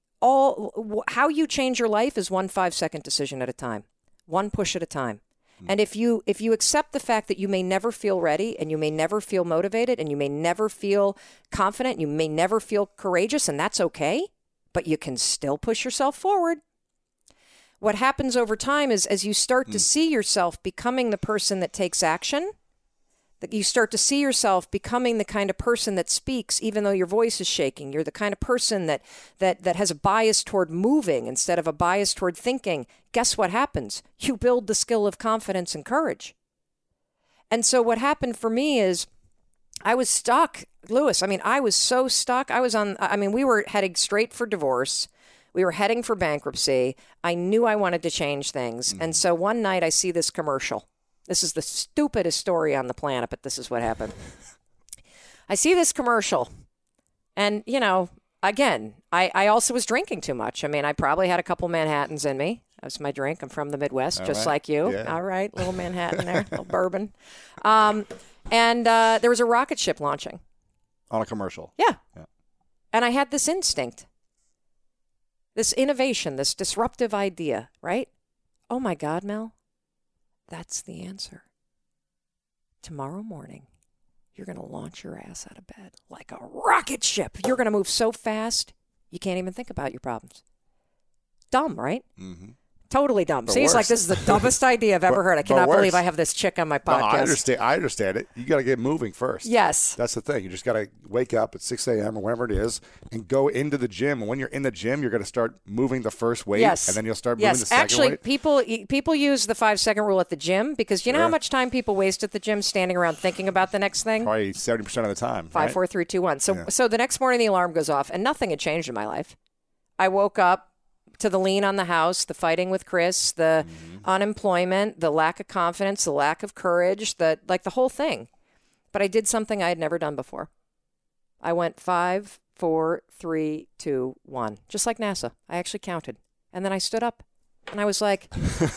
how you change your life is 1 5-second decision at a time. One push at a time. And if you accept the fact that you may never feel ready and you may never feel motivated and you may never feel confident, you may never feel courageous, and that's okay, but you can still push yourself forward. What happens over time is as you start to see yourself becoming the person that takes action, that you start to see yourself becoming the kind of person that speaks even though your voice is shaking. You're the kind of person that has a bias toward moving instead of a bias toward thinking. Guess what happens? You build the skill of confidence and courage. And so what happened for me is I was stuck, Lewis. I mean, I was so stuck. We were heading straight for divorce. We were heading for bankruptcy. I knew I wanted to change things. And so one night I see this commercial. This is the stupidest story on the planet, but this is what happened. I see this commercial. And, again, I also was drinking too much. I mean, I probably had a couple Manhattans in me. That was my drink. I'm from the Midwest, just like you. Yeah. All right, little Manhattan there, little bourbon. And there was a rocket ship launching. On a commercial. Yeah. And I had this instinct, this innovation, this disruptive idea, right? Oh, my God, Mel. That's the answer. Tomorrow morning, you're going to launch your ass out of bed like a rocket ship. You're going to move so fast, you can't even think about your problems. Dumb, right? Mm-hmm. Totally dumb. Seems like this is the dumbest idea I've ever heard. I cannot believe I have this chick on my podcast. No, I understand it. You got to get moving first. Yes. That's the thing. You just got to wake up at 6 a.m. or whenever it is and go into the gym. And when you're in the gym, you're going to start moving the first weight. Yes. And then you'll start moving the second weight. Actually, people use the 5-second rule at the gym because you know how much time people waste at the gym standing around thinking about the next thing? Probably 70% of the time. 5, 4, 3, 2, 1. So the next morning the alarm goes off and nothing had changed in my life. I woke up to the lien on the house, the fighting with Chris, the unemployment, the lack of confidence, the lack of courage, the whole thing. But I did something I had never done before. I went 5, 4, 3, 2, 1, just like NASA. I actually counted. And then I stood up and I was like,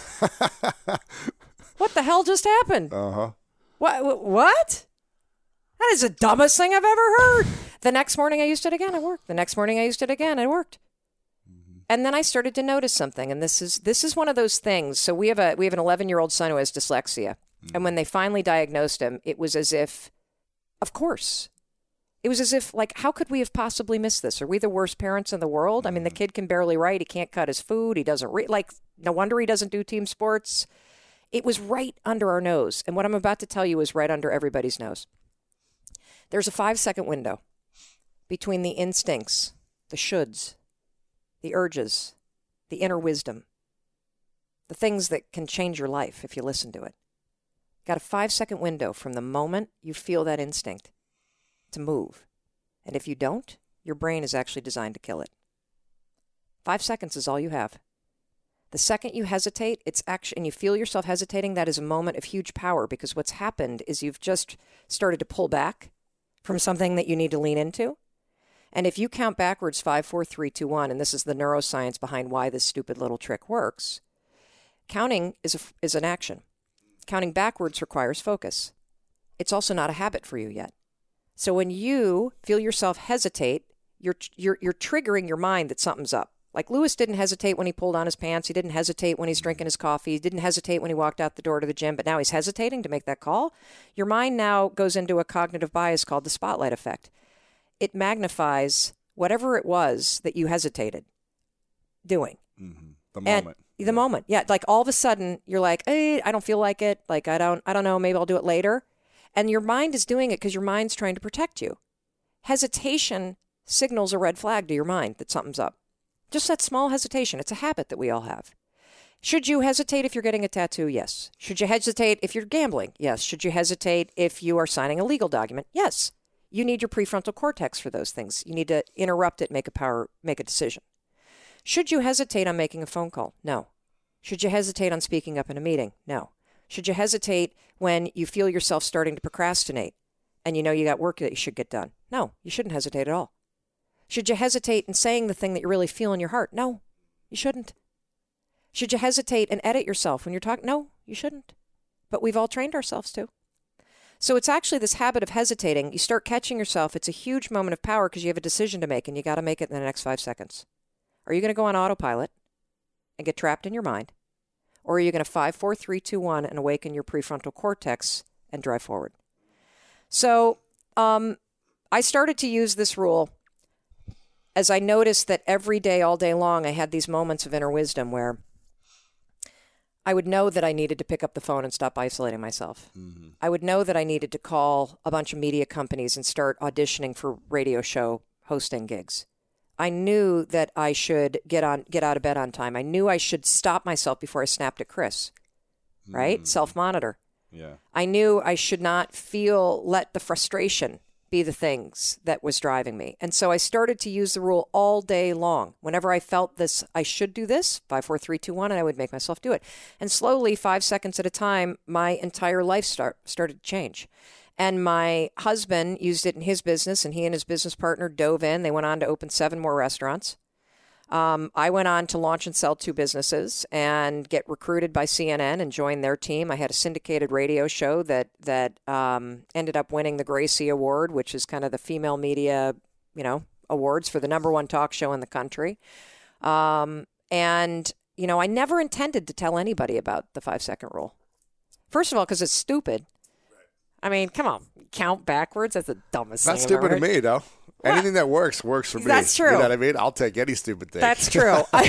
what the hell just happened? Uh-huh. What? That is the dumbest thing I've ever heard. The next morning I used it again. It worked. The next morning I used it again. It worked. And then I started to notice something, and this is one of those things. So we have an 11-year-old son who has dyslexia, and when they finally diagnosed him, it was as if, of course, it was as if how could we have possibly missed this? Are we the worst parents in the world? I mean, the kid can barely write, he can't cut his food, he doesn't read. No wonder he doesn't do team sports. It was right under our nose, and what I'm about to tell you is right under everybody's nose. There's a 5-second window between the instincts, the shoulds, the urges, the inner wisdom, the things that can change your life if you listen to it. Got a 5-second window from the moment you feel that instinct to move. And if you don't, your brain is actually designed to kill it. 5 seconds is all you have. The second you hesitate, and you feel yourself hesitating, that is a moment of huge power because what's happened is you've just started to pull back from something that you need to lean into. And if you count backwards 5, 4, 3, 2, 1, and this is the neuroscience behind why this stupid little trick works, Counting is an action. Counting backwards requires focus. It's also not a habit for you yet. So when you feel yourself hesitate, you're triggering your mind that something's up. Like Lewis didn't hesitate when he pulled on his pants. He didn't hesitate when he's drinking his coffee. He didn't hesitate when he walked out the door to the gym, but now he's hesitating to make that call. Your mind now goes into a cognitive bias called the spotlight effect. It magnifies whatever it was that you hesitated doing. Mm-hmm. The moment. The moment. Yeah. Like all of a sudden you're like, hey, I don't feel like it. Like, I don't know. Maybe I'll do it later. And your mind is doing it because your mind's trying to protect you. Hesitation signals a red flag to your mind that something's up. Just that small hesitation. It's a habit that we all have. Should you hesitate if you're getting a tattoo? Yes. Should you hesitate if you're gambling? Yes. Should you hesitate if you are signing a legal document? Yes. You need your prefrontal cortex for those things. You need to interrupt it, make a decision. Should you hesitate on making a phone call? No. Should you hesitate on speaking up in a meeting? No. Should you hesitate when you feel yourself starting to procrastinate and you know you got work that you should get done? No, you shouldn't hesitate at all. Should you hesitate in saying the thing that you really feel in your heart? No, you shouldn't. Should you hesitate and edit yourself when you're talking? No, you shouldn't. But we've all trained ourselves to. So it's actually this habit of hesitating. You start catching yourself. It's a huge moment of power because you have a decision to make and you got to make it in the next 5 seconds. Are you going to go on autopilot and get trapped in your mind? Or are you going to 5, 4, 3, 2, 1 and awaken your prefrontal cortex and drive forward? So I started to use this rule as I noticed that every day, all day long, I had these moments of inner wisdom where I would know that I needed to pick up the phone and stop isolating myself. Mm-hmm. I would know that I needed to call a bunch of media companies and start auditioning for radio show hosting gigs. I knew that I should get out of bed on time. I knew I should stop myself before I snapped at Chris, right? Self-monitor. Yeah. I knew I should not let the frustration be the things that was driving me. And so I started to use the rule all day long. Whenever I felt this, I should do this, 5, 4, 3, 2, 1, and I would make myself do it. And slowly, 5 seconds at a time, my entire life started to change. And my husband used it in his business, and he and his business partner dove in. They went on to open 7 more restaurants. I went on to launch and sell 2 businesses and get recruited by CNN and join their team. I had a syndicated radio show that ended up winning the Gracie Award, which is kind of the female media, awards for the #1 talk show in the country. And, I never intended to tell anybody about the 5-second rule. First of all, because it's stupid. I mean, come on, count backwards. That's the dumbest thing. That's stupid to me, though. What? Anything that works for me. That's true. You know what I mean? I'll take any stupid thing. That's true. But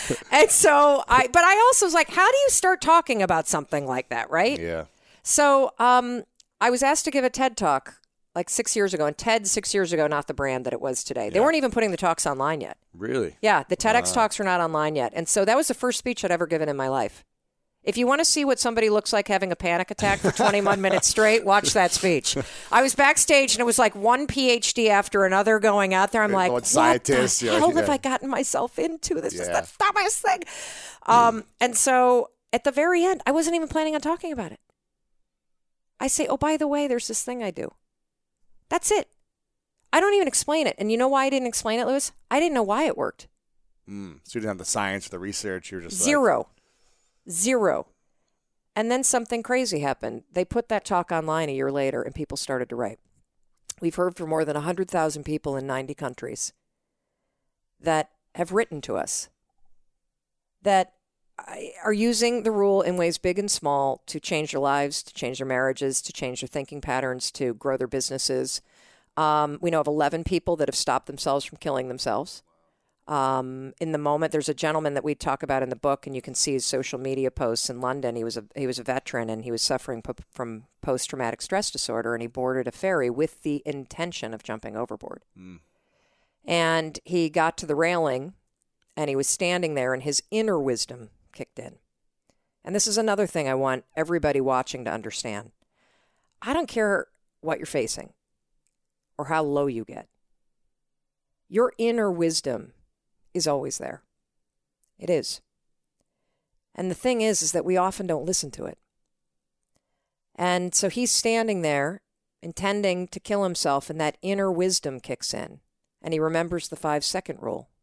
I also was like, how do you start talking about something like that, right? Yeah. So I was asked to give a TED Talk like 6 years ago, and TED 6 years ago, not the brand that it was today. They weren't even putting the talks online yet. Really? Yeah, the TEDx talks were not online yet. And so that was the first speech I'd ever given in my life. If you want to see what somebody looks like having a panic attack for 21 minutes straight, watch that speech. I was backstage, and it was like one PhD after another going out there. I'm like, what the hell have I gotten myself into? This is the dumbest thing. And so at the very end, I wasn't even planning on talking about it. I say, oh, by the way, there's this thing I do. That's it. I don't even explain it. And you know why I didn't explain it, Lewis? I didn't know why it worked. So you didn't have the science or the research. You were just Zero. And then something crazy happened. They put that talk online a year later, and people started to write. We've heard from more than 100,000 people in 90 countries that have written to us that are using the rule in ways big and small to change their lives, to change their marriages, to change their thinking patterns, to grow their businesses. We know of 11 people that have stopped themselves from killing themselves. In the moment, there's a gentleman that we talk about in the book, and you can see his social media posts in London. He was a veteran, and he was suffering from post-traumatic stress disorder, and he boarded a ferry with the intention of jumping overboard. And he got to the railing, and he was standing there, and his inner wisdom kicked in. And this is another thing I want everybody watching to understand. I don't care what you're facing or how low you get. Your inner wisdom is always there. It is. And the thing is that we often don't listen to it. And so he's standing there intending to kill himself, and that inner wisdom kicks in, and he remembers the 5-second rule.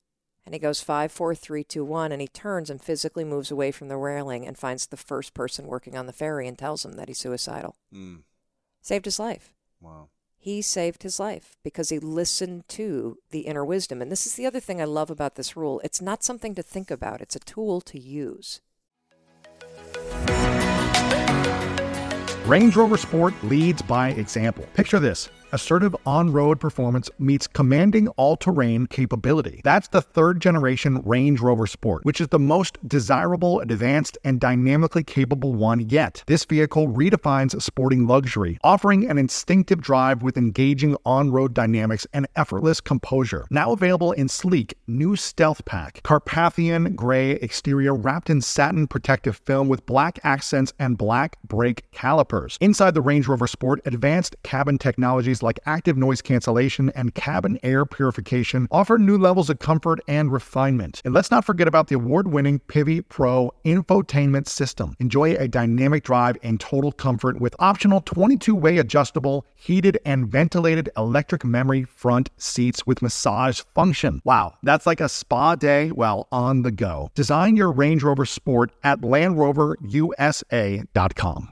And he goes 5, 4, 3, 2, 1, and he turns and physically moves away from the railing and finds the first person working on the ferry and tells him that he's suicidal. Saved his life. Wow. He saved his life because he listened to the inner wisdom. And this is the other thing I love about this rule. It's not something to think about. It's a tool to use. Range Rover Sport leads by example. Picture this. Assertive on-road performance meets commanding all-terrain capability. That's the third-generation Range Rover Sport, which is the most desirable, advanced, and dynamically capable one yet. This vehicle redefines sporting luxury, offering an instinctive drive with engaging on-road dynamics and effortless composure. Now available in sleek, new Stealth Pack, Carpathian gray exterior wrapped in satin protective film with black accents and black brake calipers. Inside the Range Rover Sport, advanced cabin technologies like active noise cancellation and cabin air purification offer new levels of comfort and refinement. And let's not forget about the award-winning Pivi Pro infotainment system. Enjoy a dynamic drive in total comfort with optional 22-way adjustable, heated and ventilated electric memory front seats with massage function. Wow, that's like a spa day while on the go. Design your Range Rover Sport at LandRoverUSA.com.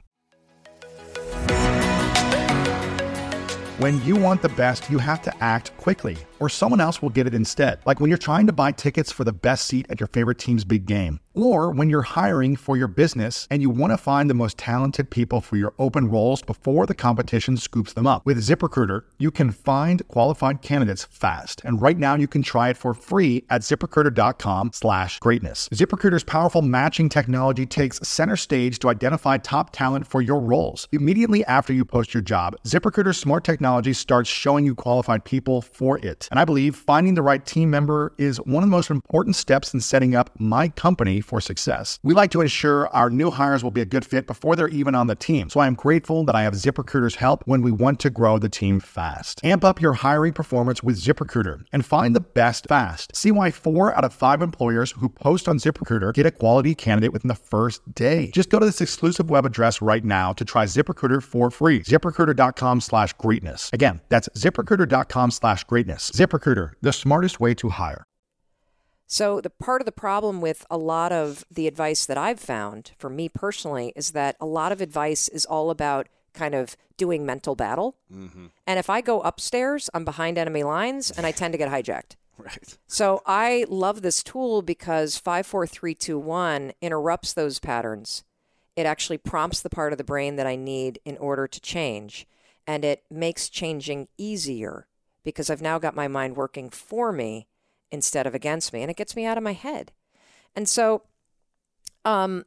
When you want the best, you have to act quickly, or someone else will get it instead. Like when you're trying to buy tickets for the best seat at your favorite team's big game. Or when you're hiring for your business and you want to find the most talented people for your open roles before the competition scoops them up. With ZipRecruiter, you can find qualified candidates fast. And right now you can try it for free at ZipRecruiter.com/greatness. ZipRecruiter's powerful matching technology takes center stage to identify top talent for your roles. Immediately after you post your job, ZipRecruiter's smart technology starts showing you qualified people for it. And I believe finding the right team member is one of the most important steps in setting up my company for success. We like to ensure our new hires will be a good fit before they're even on the team. So I am grateful that I have ZipRecruiter's help when we want to grow the team fast. Amp up your hiring performance with ZipRecruiter and find the best fast. See why 4 out of 5 employers who post on ZipRecruiter get a quality candidate within the first day. Just go to this exclusive web address right now to try ZipRecruiter for free. ZipRecruiter.com/greatness. Again, that's ZipRecruiter.com/greatness. ZipRecruiter, the smartest way to hire. So the part of the problem with a lot of the advice that I've found, for me personally, is that a lot of advice is all about kind of doing mental battle. Mm-hmm. And if I go upstairs, I'm behind enemy lines and I tend to get hijacked. Right. So I love this tool because 5, 4, 3, 2, 1 interrupts those patterns. It actually prompts the part of the brain that I need in order to change. And it makes changing easier because I've now got my mind working for me instead of against me, and it gets me out of my head. And so I'm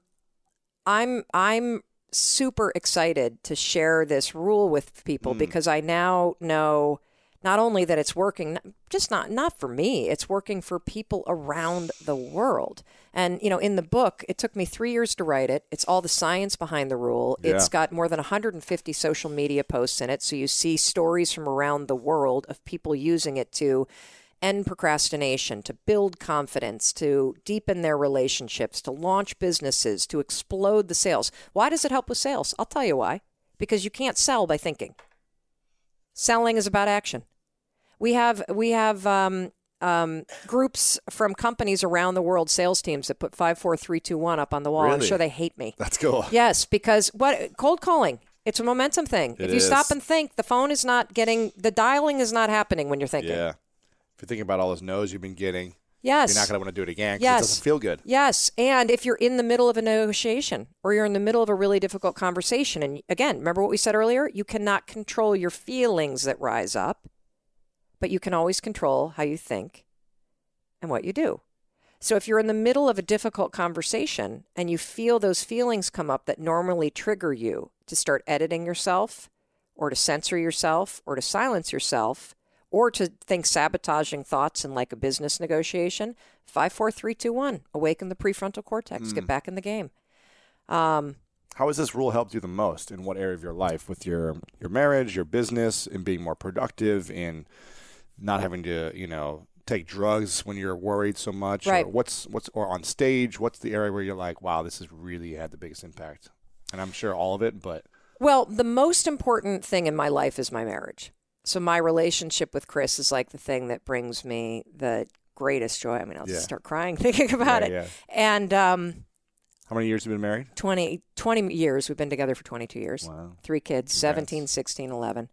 super excited to share this rule with people because I now know not only that it's working, just not for me, it's working for people around the world. And, you know, in the book, it took me 3 years to write it. It's all the science behind the rule. Yeah. It's got more than 150 social media posts in it. So you see stories from around the world of people using it to end procrastination, to build confidence, to deepen their relationships, to launch businesses, to explode the sales. Why does it help with sales? I'll tell you why. Because you can't sell by thinking. Selling is about action. We have groups from companies around the world, sales teams that put 5, 4, 3, 2, 1 up on the wall. Really? I'm sure they hate me. That's cool. Yes, because cold calling. It's a momentum thing. If you stop and think, the phone is not getting, the dialing is not happening when you're thinking. Yeah. If you're thinking about all those no's you've been getting, yes, you're not going to want to do it again because it doesn't feel good. Yes. And if you're in the middle of a negotiation or you're in the middle of a really difficult conversation, and again, remember what we said earlier? You cannot control your feelings that rise up, but you can always control how you think and what you do. So if you're in the middle of a difficult conversation and you feel those feelings come up that normally trigger you to start editing yourself or to censor yourself or to silence yourself, or to think sabotaging thoughts in like a business negotiation, 5, 4, 3, 2, 1. Awaken the prefrontal cortex. Get back in the game. How has this rule helped you the most? In what area of your life? With your marriage, your business, in being more productive, in not having to, take drugs when you're worried so much? Right. Or or on stage, what's the area where you're like, wow, this has really had the biggest impact? And I'm sure all of it, but. Well, the most important thing in my life is my marriage. So my relationship with Chris is like the thing that brings me the greatest joy. I mean, I'll just start crying thinking about it. Yeah. And how many years have you been married? 20 years. We've been together for 22 years. Wow. 3 kids, 17, 16, 11.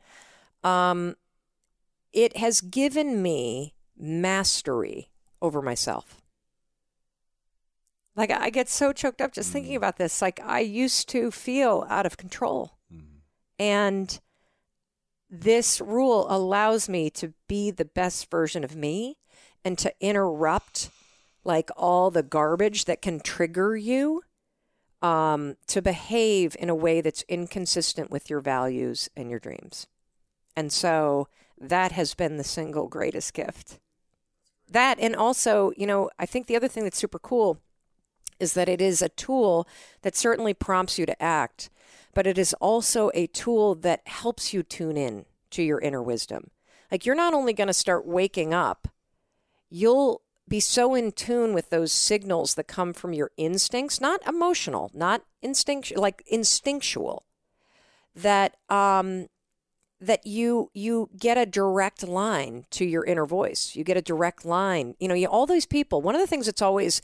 It has given me mastery over myself. Like, I get so choked up just thinking about this. Like, I used to feel out of control. And this rule allows me to be the best version of me and to interrupt, like, all the garbage that can trigger you to behave in a way that's inconsistent with your values and your dreams. And so that has been the single greatest gift. That, and also, you know, I think the other thing that's super cool is that it is a tool that certainly prompts you to act, but it is also a tool that helps you tune in to your inner wisdom. Like, you're not only going to start waking up, you'll be so in tune with those signals that come from your instincts, not emotional, not instinctual, that that you get a direct line to your inner voice. You get a direct line. You know, all those people. One of the things that's always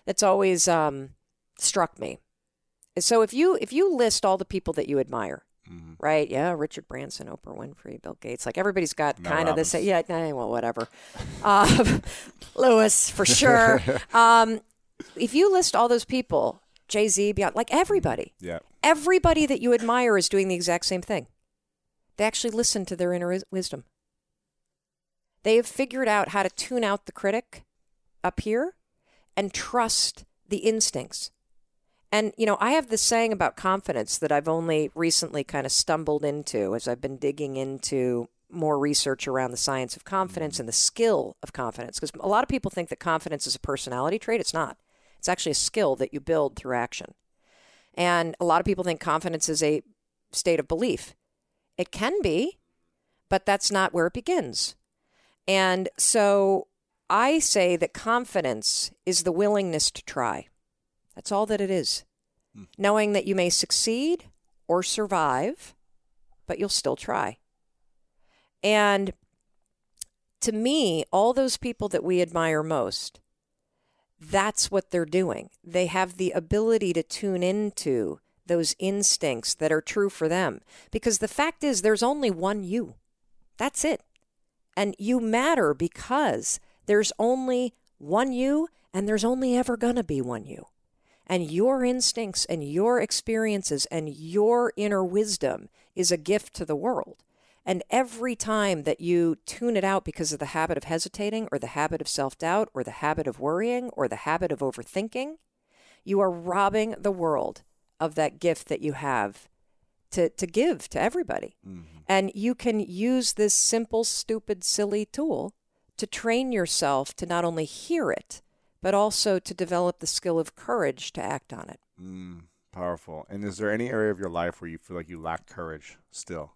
struck me is, so if you list all the people that you admire, right? Yeah, Richard Branson, Oprah Winfrey, Bill Gates. Like, everybody's got kind of this. Yeah, well, whatever. Lewis, for sure. If you list all those people, Jay-Z, Beyonce, like everybody, everybody that you admire is doing the exact same thing. They actually listen to their inner wisdom. They have figured out how to tune out the critic up here and trust the instincts. And, you know, I have this saying about confidence that I've only recently kind of stumbled into as I've been digging into more research around the science of confidence and the skill of confidence. Because a lot of people think that confidence is a personality trait. It's not. It's actually a skill that you build through action. And a lot of people think confidence is a state of belief. It can be, but that's not where it begins. And so I say that confidence is the willingness to try. That's all that it is. Knowing that you may succeed or survive, but you'll still try. And to me, all those people that we admire most, that's what they're doing. They have the ability to tune into those instincts that are true for them. Because the fact is, there's only one you. That's it. And you matter because there's only one you, and there's only ever going to be one you. And your instincts and your experiences and your inner wisdom is a gift to the world. And every time that you tune it out because of the habit of hesitating or the habit of self-doubt or the habit of worrying or the habit of overthinking, you are robbing the world of that gift that you have to give to everybody. And you can use this simple, stupid, silly tool to train yourself to not only hear it, but also to develop the skill of courage to act on it. Powerful. And is there any area of your life where you feel like you lack courage still?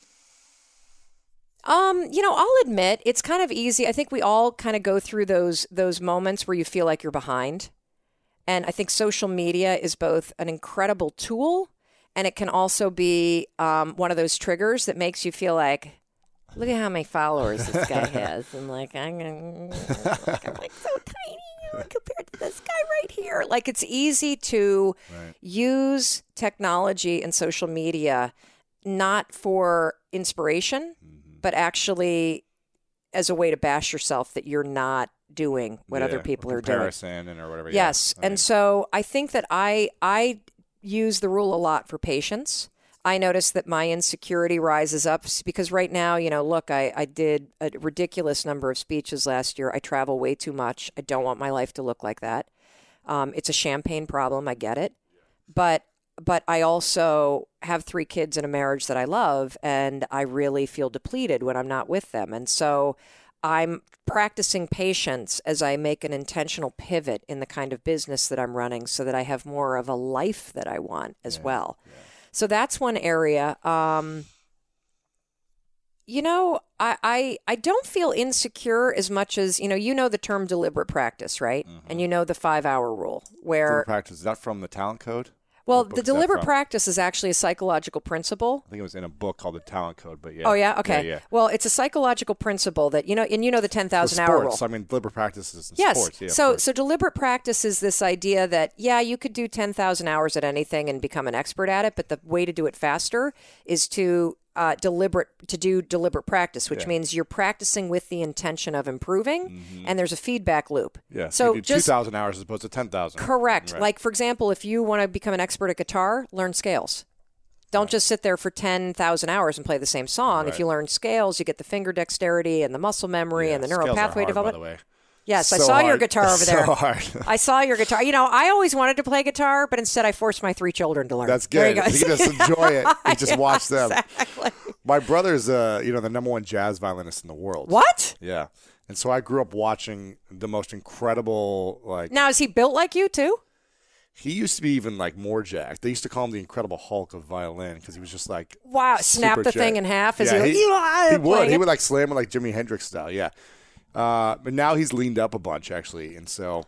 You know, I'll admit it's kind of easy. I think we all kind of go through those moments where you feel like you're behind. And I think social media is both an incredible tool, and it can also be one of those triggers that makes you feel like, look at how many followers this guy has. And like, I'm like so tiny compared to this guy right here. Like, it's easy to use technology and social media not for inspiration, but actually as a way to bash yourself that you're not doing what other people are doing. Comparison or whatever. Yes. And so I think that I use the rule a lot for patience. I notice that my insecurity rises up because right now, you know, look, I did a ridiculous number of speeches last year. I travel way too much. I don't want my life to look like that. It's a champagne problem. I get it. But I also have 3 kids and a marriage that I love, and I really feel depleted when I'm not with them. And so I'm practicing patience as I make an intentional pivot in the kind of business that I'm running so that I have more of a life that I want as well. Yeah. So that's one area. You know, I don't feel insecure as much as, you know the term deliberate practice, right? And you know the 5-hour rule where... Deliberate practice, is that from the Talent Code? Well, What book the is that deliberate from? practice is actually a psychological principle. I think it was in a book called The Talent Code, but yeah. Oh, yeah? Okay. Yeah. Well, it's a psychological principle that, and the 10,000 For hour sports. rule. I mean, deliberate practice is in Yes. sports. Yeah, of so course. deliberate practice is this idea that, you could do 10,000 hours at anything and become an expert at it, but the way to do it faster is to do deliberate practice, which means you're practicing with the intention of improving, and there's a feedback loop. Yeah. So you do just 2,000 hours as opposed to 10,000. correct. Right. Like, for example, if you want to become an expert at guitar, learn scales. Don't just sit there for 10,000 hours and play the same song. If you learn scales, you get the finger dexterity and the muscle memory and the neural Scales are pathway hard, development. By the way. Yes, I So saw your hard. guitar over there. So hard. I saw your guitar. I always wanted to play guitar, but instead I forced my 3 children to learn. That's There good. you You go. can just enjoy it. You just watch them. Exactly. My brother's, the number one jazz violinist in the world. What? Yeah. And so I grew up watching the most incredible, Now, is he built like you, too? he used to be even more jacked. They used to call him the Incredible Hulk of violin because he was just Wow. Snap super the thing jacked. in half as Yeah, he he would. playing He it? would slam it like Jimi Hendrix style. Yeah. But now he's leaned up a bunch actually, and so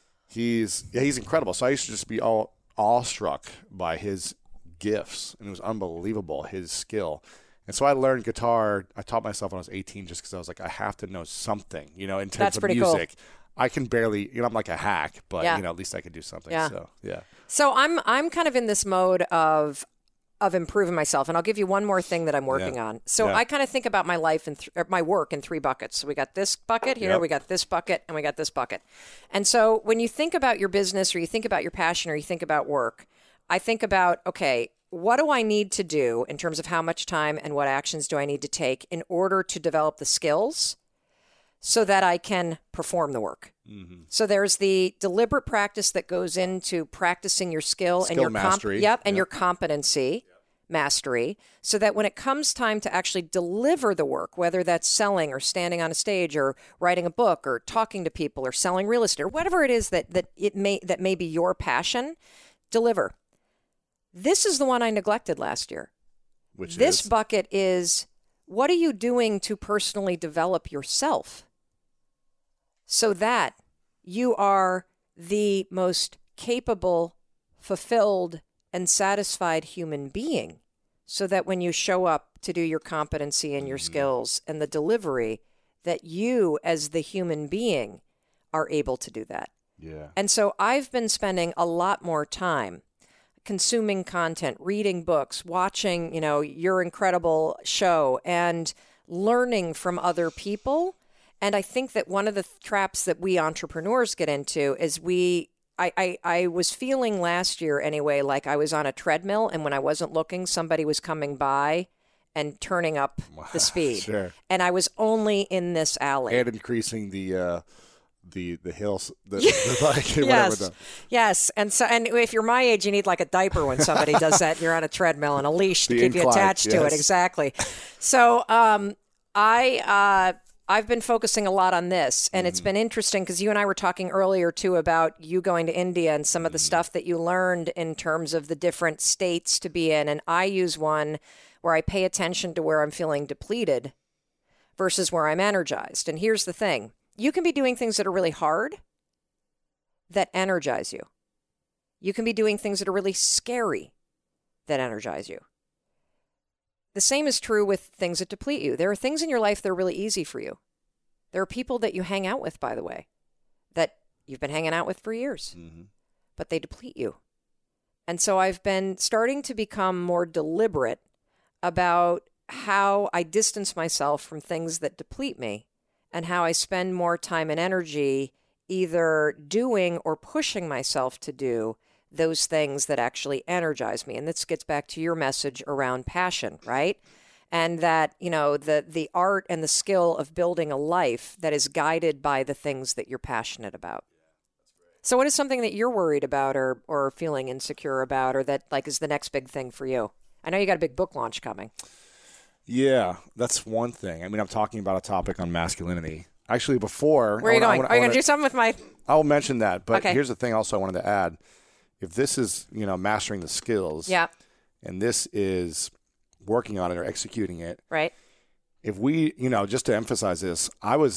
he's incredible. So I used to just be all awestruck by his gifts, and it was unbelievable his skill. And so I learned guitar. I taught myself when I was 18 just because I was like, I have to know something, in terms That's of pretty cool. music. I can barely, I'm like a hack, but Yeah. at least I can do something. Yeah. So yeah. So I'm kind of in this mode of improving myself, and I'll give you one more thing that I'm working on. So Yeah. I kind of think about my life and my work in 3 buckets. So we got this bucket here, Yep. we got this bucket, and we got this bucket. And so when you think about your business, or you think about your passion, or you think about work, I think about, okay, what do I need to do in terms of how much time and what actions do I need to take in order to develop the skills so that I can perform the work? Mm-hmm. So there's the deliberate practice that goes into practicing your skill and your mastery. and your competency mastery, so that when it comes time to actually deliver the work, whether that's selling or standing on a stage or writing a book or talking to people or selling real estate or whatever it is that may be your passion, deliver. This is the one I neglected last year. Which This is bucket is, what are you doing to personally develop yourself so that you are the most capable, fulfilled, and satisfied human being, so that when you show up to do your competency and your skills and the delivery, that you as the human being are able to do that. yeah. And so I've been spending a lot more time consuming content, reading books, watching, your incredible show, and learning from other people. And I think that one of the traps that we entrepreneurs get into is I was feeling last year anyway, like I was on a treadmill, and when I wasn't looking, somebody was coming by and turning up the speed. Sure. And I was only in this alley. And increasing the hills, Yes. whatever. Yes. And if you're my age, you need like a diaper when somebody does that. You're on a treadmill and a leash to The keep you incline, attached to it. yes. Exactly. So I've been focusing a lot on this, and it's been interesting because you and I were talking earlier too about you going to India and some of the stuff that you learned in terms of the different states to be in. And I use one where I pay attention to where I'm feeling depleted versus where I'm energized. And here's the thing. You can be doing things that are really hard that energize you. You can be doing things that are really scary that energize you. The same is true with things that deplete you. There are things in your life that are really easy for you. There are people that you hang out with, by the way, that you've been hanging out with for years, but they deplete you. And so I've been starting to become more deliberate about how I distance myself from things that deplete me, and how I spend more time and energy either doing or pushing myself to do those things that actually energize me. And this gets back to your message around passion, right? And that, the art and the skill of building a life that is guided by the things that you're passionate about. So what is something that you're worried about or feeling insecure about, or that is the next big thing for you? I know you got a big book launch coming. Yeah, that's one thing. I mean, I'm talking about a topic on masculinity. Actually, before... Where are you going? Are you going to do something with my... I'll mention that, but Okay. here's the thing also I wanted to add. If this is, mastering the skills, Yeah, and this is working on it or executing it, right. if we, just to emphasize this, I was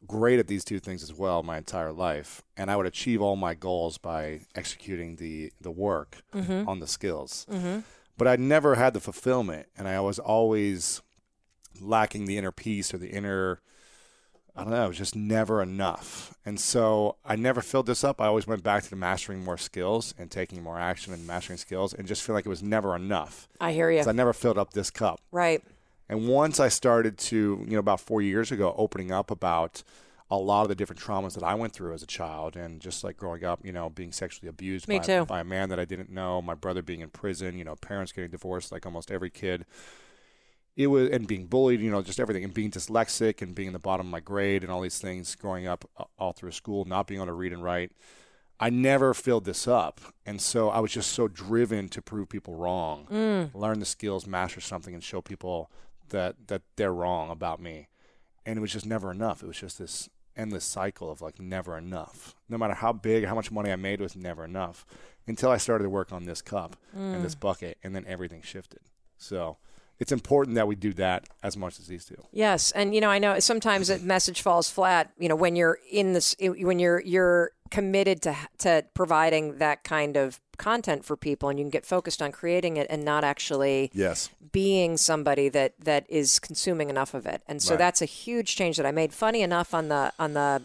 great at these two things as well my entire life, and I would achieve all my goals by executing the work on the skills. But I never had the fulfillment, and I was always lacking the inner peace or the inner, I don't know, it was just never enough. And so I never filled this up. I always went back to the mastering more skills and taking more action and mastering skills, and just feel like it was never enough. I hear you. I never filled up this cup. Right. And once I started to, about 4 years ago, opening up about a lot of the different traumas that I went through as a child, and just like growing up, being sexually abused by a man that I didn't know, my brother being in prison, parents getting divorced like almost every kid. It was, and being bullied, just everything, and being dyslexic and being in the bottom of my grade and all these things growing up all through school, not being able to read and write. I never filled this up. And so I was just so driven to prove people wrong, learn the skills, master something, and show people that they're wrong about me. And it was just never enough. It was just this endless cycle of like never enough. No matter how big, how much money I made, it was never enough until I started to work on this cup and this bucket, and then everything shifted. So it's important that we do that as much as these two. Yes, and I know sometimes a message falls flat. When you're in this, when you're committed to providing that kind of content for people, and you can get focused on creating it and not actually being somebody that is consuming enough of it. And so that's a huge change that I made. Funny enough, on the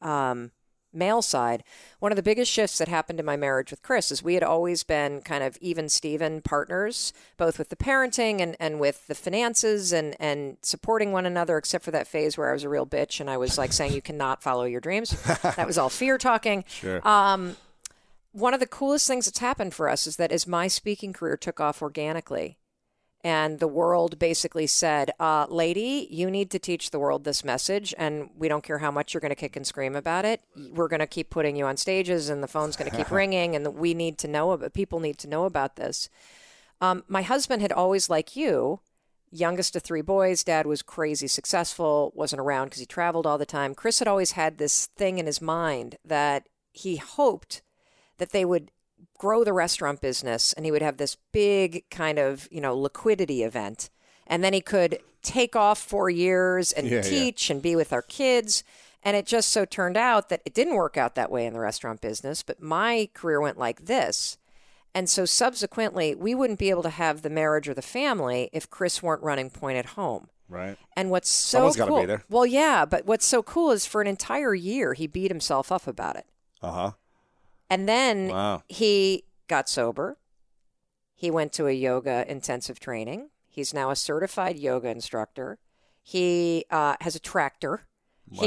male side, one of the biggest shifts that happened in my marriage with Chris is we had always been kind of even-steven partners, both with the parenting and with the finances and supporting one another, except for that phase where I was a real bitch and I was like saying you cannot follow your dreams. That was all fear talking. Sure. One of the coolest things that's happened for us is that as my speaking career took off organically, and the world basically said, lady, you need to teach the world this message, and we don't care how much you're going to kick and scream about it. We're going to keep putting you on stages, and the phone's going to keep ringing, and we need to know about, people need to know about this. My husband had always, like you, youngest of 3 boys, dad was crazy successful, wasn't around because he traveled all the time. Chris had always had this thing in his mind that he hoped that they would grow the restaurant business, and he would have this big kind of, liquidity event. And then he could take off 4 years and teach and be with our kids. And it just so turned out that it didn't work out that way in the restaurant business, but my career went like this. And so subsequently, we wouldn't be able to have the marriage or the family if Chris weren't running point at home. Right. And what's so Someone's cool, got to be there. Well, yeah, but what's so cool is for an entire year, he beat himself up about it. Uh-huh. And then he got sober. He went to a yoga intensive training. He's now a certified yoga instructor. He has a tractor. Wow.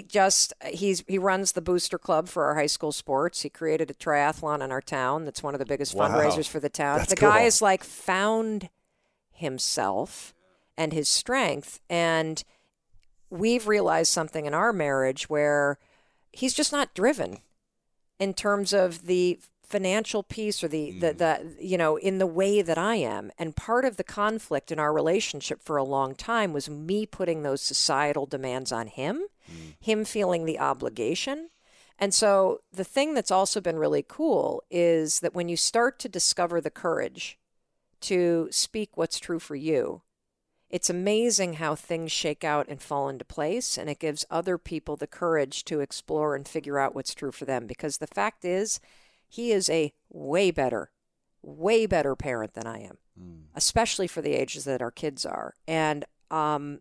He runs the booster club for our high school sports. He created a triathlon in our town. That's one of the biggest fundraisers for the town. That's the cool. guy has found himself and his strength. And we've realized something in our marriage where he's just not driven in terms of the financial piece or the in the way that I am. And part of the conflict in our relationship for a long time was me putting those societal demands on him, him feeling the obligation. And so the thing that's also been really cool is that when you start to discover the courage to speak what's true for you, it's amazing how things shake out and fall into place, and it gives other people the courage to explore and figure out what's true for them. Because the fact is, he is a way better parent than I am, especially for the ages that our kids are. And I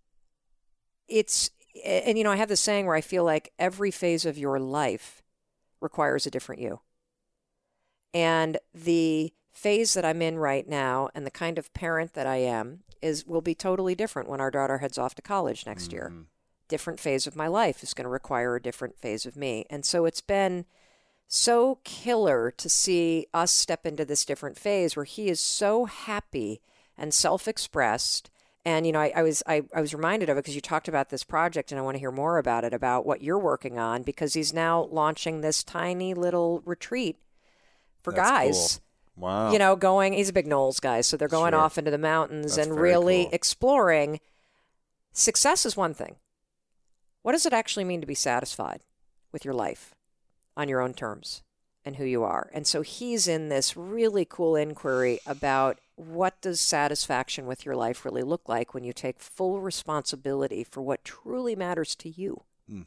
have this saying where I feel like every phase of your life requires a different you. And the phase that I'm in right now and the kind of parent that I am will be totally different when our daughter heads off to college next year. Different phase of my life is going to require a different phase of me. And so it's been so killer to see us step into this different phase where he is so happy and self-expressed. And, I was reminded of it because you talked about this project, and I want to hear more about it, about what you're working on, because he's now launching this tiny little retreat for guys. Cool. Wow. He's a big Knowles guy, so they're going off into the mountains and very really cool. exploring. Success is one thing. What does it actually mean to be satisfied with your life on your own terms and who you are? And so he's in this really cool inquiry about what does satisfaction with your life really look like when you take full responsibility for what truly matters to you.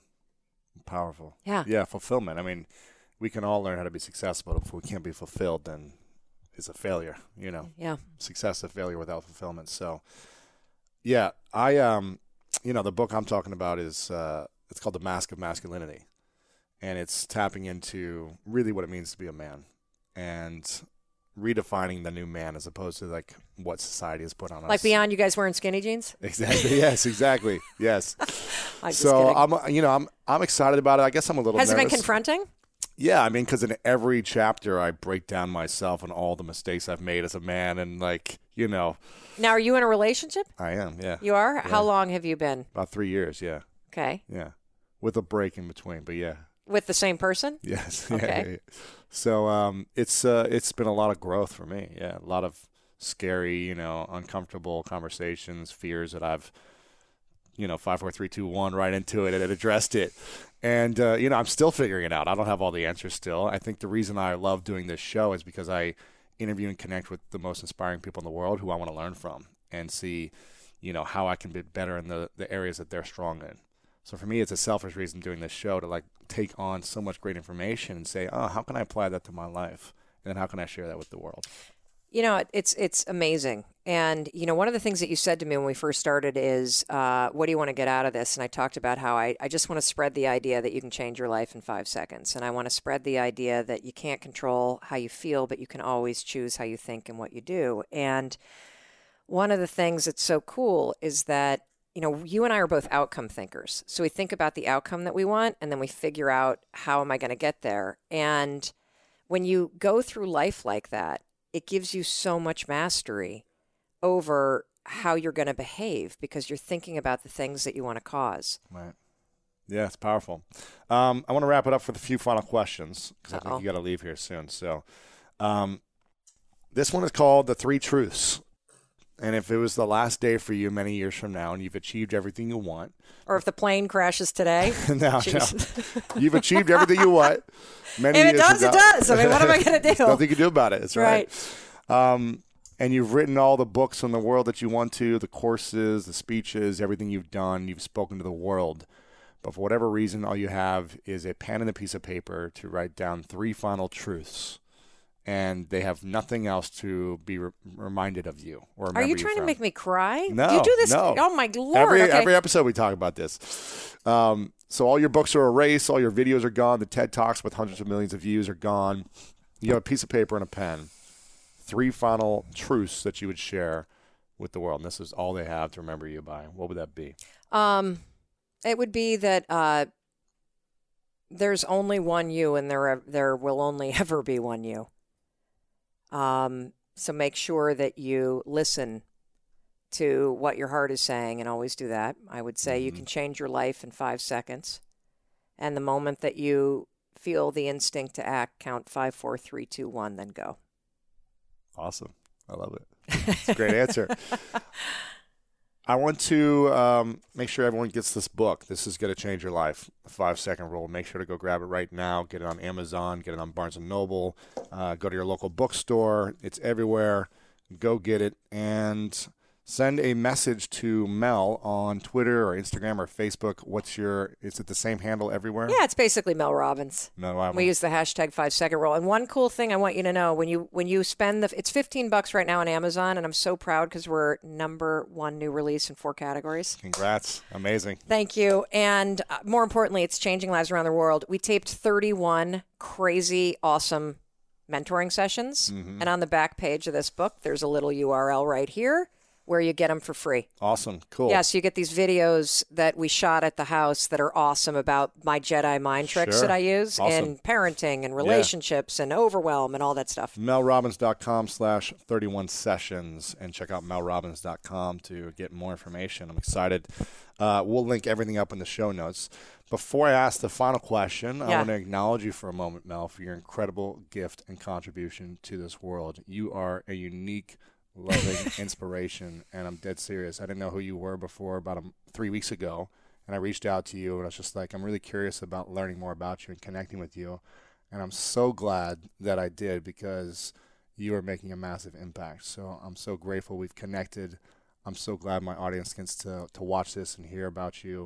Powerful. Yeah. Yeah, fulfillment. I mean, we can all learn how to be successful, but if we can't be fulfilled, then it's a failure, you know. Yeah. Success is failure without fulfillment. So, yeah, the book I'm talking about is, it's called The Mask of Masculinity. And it's tapping into really what it means to be a man and redefining the new man as opposed to like what society has put on us. Like beyond you guys wearing skinny jeans? Exactly. Yes, exactly. Yes. I'm just So kidding. I'm excited about it. I guess I'm a little Has it nervous. been confronting? Yeah, I mean, because in every chapter I break down myself and all the mistakes I've made as a man, and like, you know. Now, are you in a relationship? I am. Yeah. You are? Yeah. How long have you been? About 3 years. Yeah. Okay. Yeah. With a break in between, but yeah. With the same person? Yes. Okay. Yeah. So it's been a lot of growth for me. Yeah, a lot of scary, uncomfortable conversations, fears that I've, 5, 4, 3, 2, 1 right into it and addressed it. And I'm still figuring it out. I don't have all the answers still. I think the reason I love doing this show is because I interview and connect with the most inspiring people in the world who I want to learn from and see, how I can be better in the areas that they're strong in. So for me, it's a selfish reason doing this show to like take on so much great information and say, oh, how can I apply that to my life? And then how can I share that with the world? It's amazing. And, one of the things that you said to me when we first started is, what do you want to get out of this? And I talked about how I just want to spread the idea that you can change your life in 5 seconds. And I want to spread the idea that you can't control how you feel, but you can always choose how you think and what you do. And one of the things that's so cool is that you and I are both outcome thinkers. So we think about the outcome that we want, and then we figure out, how am I going to get there? And when you go through life like that, it gives you so much mastery over how you're going to behave because you're thinking about the things that you want to cause. Right. Yeah, it's powerful. I want to wrap it up with a few final questions because I think you got to leave here soon. So this one is called The 3 Truths. And if it was the last day for you many years from now and you've achieved everything you want. Or if the plane crashes today. No. You've achieved everything you want. If it does, it does. I mean, what am I going to do? Nothing you can do about it. That's right. And you've written all the books in the world that you want to, the courses, the speeches, everything you've done. You've spoken to the world. But for whatever reason, all you have is a pen and a piece of paper to write down 3 final truths. And they have nothing else to be reminded of you or remember. Are you trying to make me cry? No. You do this? No. Oh, my Lord. Every episode we talk about this. So all your books are erased. All your videos are gone. The TED Talks with hundreds of millions of views are gone. You have a piece of paper and a pen. 3 final truths that you would share with the world. And this is all they have to remember you by. What would that be? It would be that there's only one you, and there will only ever be one you. So make sure that you listen to what your heart is saying and always do that. I would say you can change your life in 5 seconds. And the moment that you feel the instinct to act, count 5, 4, 3, 2, 1, then go. Awesome. I love it. It's a great answer. I want to make sure everyone gets this book. This is going to change your life. The 5-second rule. Make sure to go grab it right now. Get it on Amazon. Get it on Barnes & Noble. Go to your local bookstore. It's everywhere. Go get it. And send a message to Mel on Twitter or Instagram or Facebook. Is it the same handle everywhere? Yeah, it's basically Mel Robbins. Mel Robbins. We use the hashtag 5-second rule. And one cool thing I want you to know, when you spend it's $15 right now on Amazon, and I'm so proud because we're #1 new release in 4 categories. Congrats. Amazing. Thank you. And more importantly, it's changing lives around the world. We taped 31 crazy, awesome mentoring sessions. Mm-hmm. And on the back page of this book, there's a little URL right here where you get them for free. Awesome. Cool. Yeah, so you get these videos that we shot at the house that are awesome about my Jedi mind tricks that I use in parenting and relationships and overwhelm and all that stuff. melrobbins.com/31 sessions and check out melrobbins.com to get more information. I'm excited. We'll link everything up in the show notes. Before I ask the final question, I want to acknowledge you for a moment, Mel, for your incredible gift and contribution to this world. You are a unique, loving inspiration, and I'm dead serious. I didn't know who you were before about 3 weeks ago, and I reached out to you, and I was just like, I'm really curious about learning more about you and connecting with you, and I'm so glad that I did because you are making a massive impact. So I'm so grateful we've connected. I'm so glad my audience gets to watch this and hear about you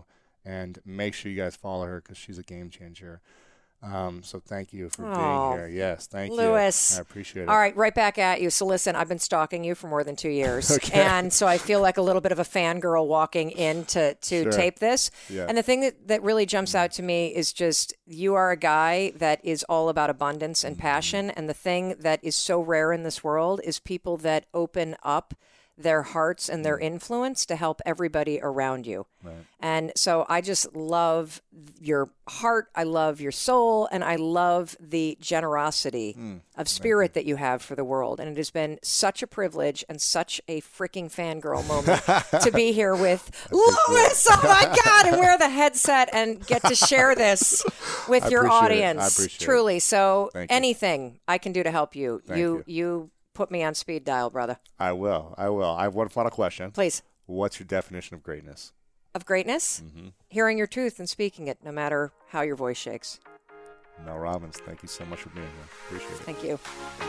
And make sure you guys follow her because she's a game changer. So thank you for being here. Yes, thank you. Lewis. I appreciate it. All right, right back at you. So listen, I've been stalking you for more than 2 years. Okay. And so I feel like a little bit of a fangirl walking in to Sure. tape this. Yeah. And the thing that really jumps out to me is just you are a guy that is all about abundance and passion. And the thing that is so rare in this world is people that open up their hearts and their influence to help everybody around you. Right. And so I just love your heart, I love your soul, and I love the generosity of spirit that you have for the world. And it has been such a privilege and such a freaking fangirl moment to be here with Lewis. Oh my God, and wear the headset and get to share this with your audience. I appreciate Truly. it. So Thank you. anything I can do to help you, Thank you put me on speed dial, brother. I will. I have one final question. Please. What's your definition of greatness? Of greatness? Hearing your truth and speaking it, no matter how your voice shakes. Mel Robbins, thank you so much for being here. Appreciate it. Thank you.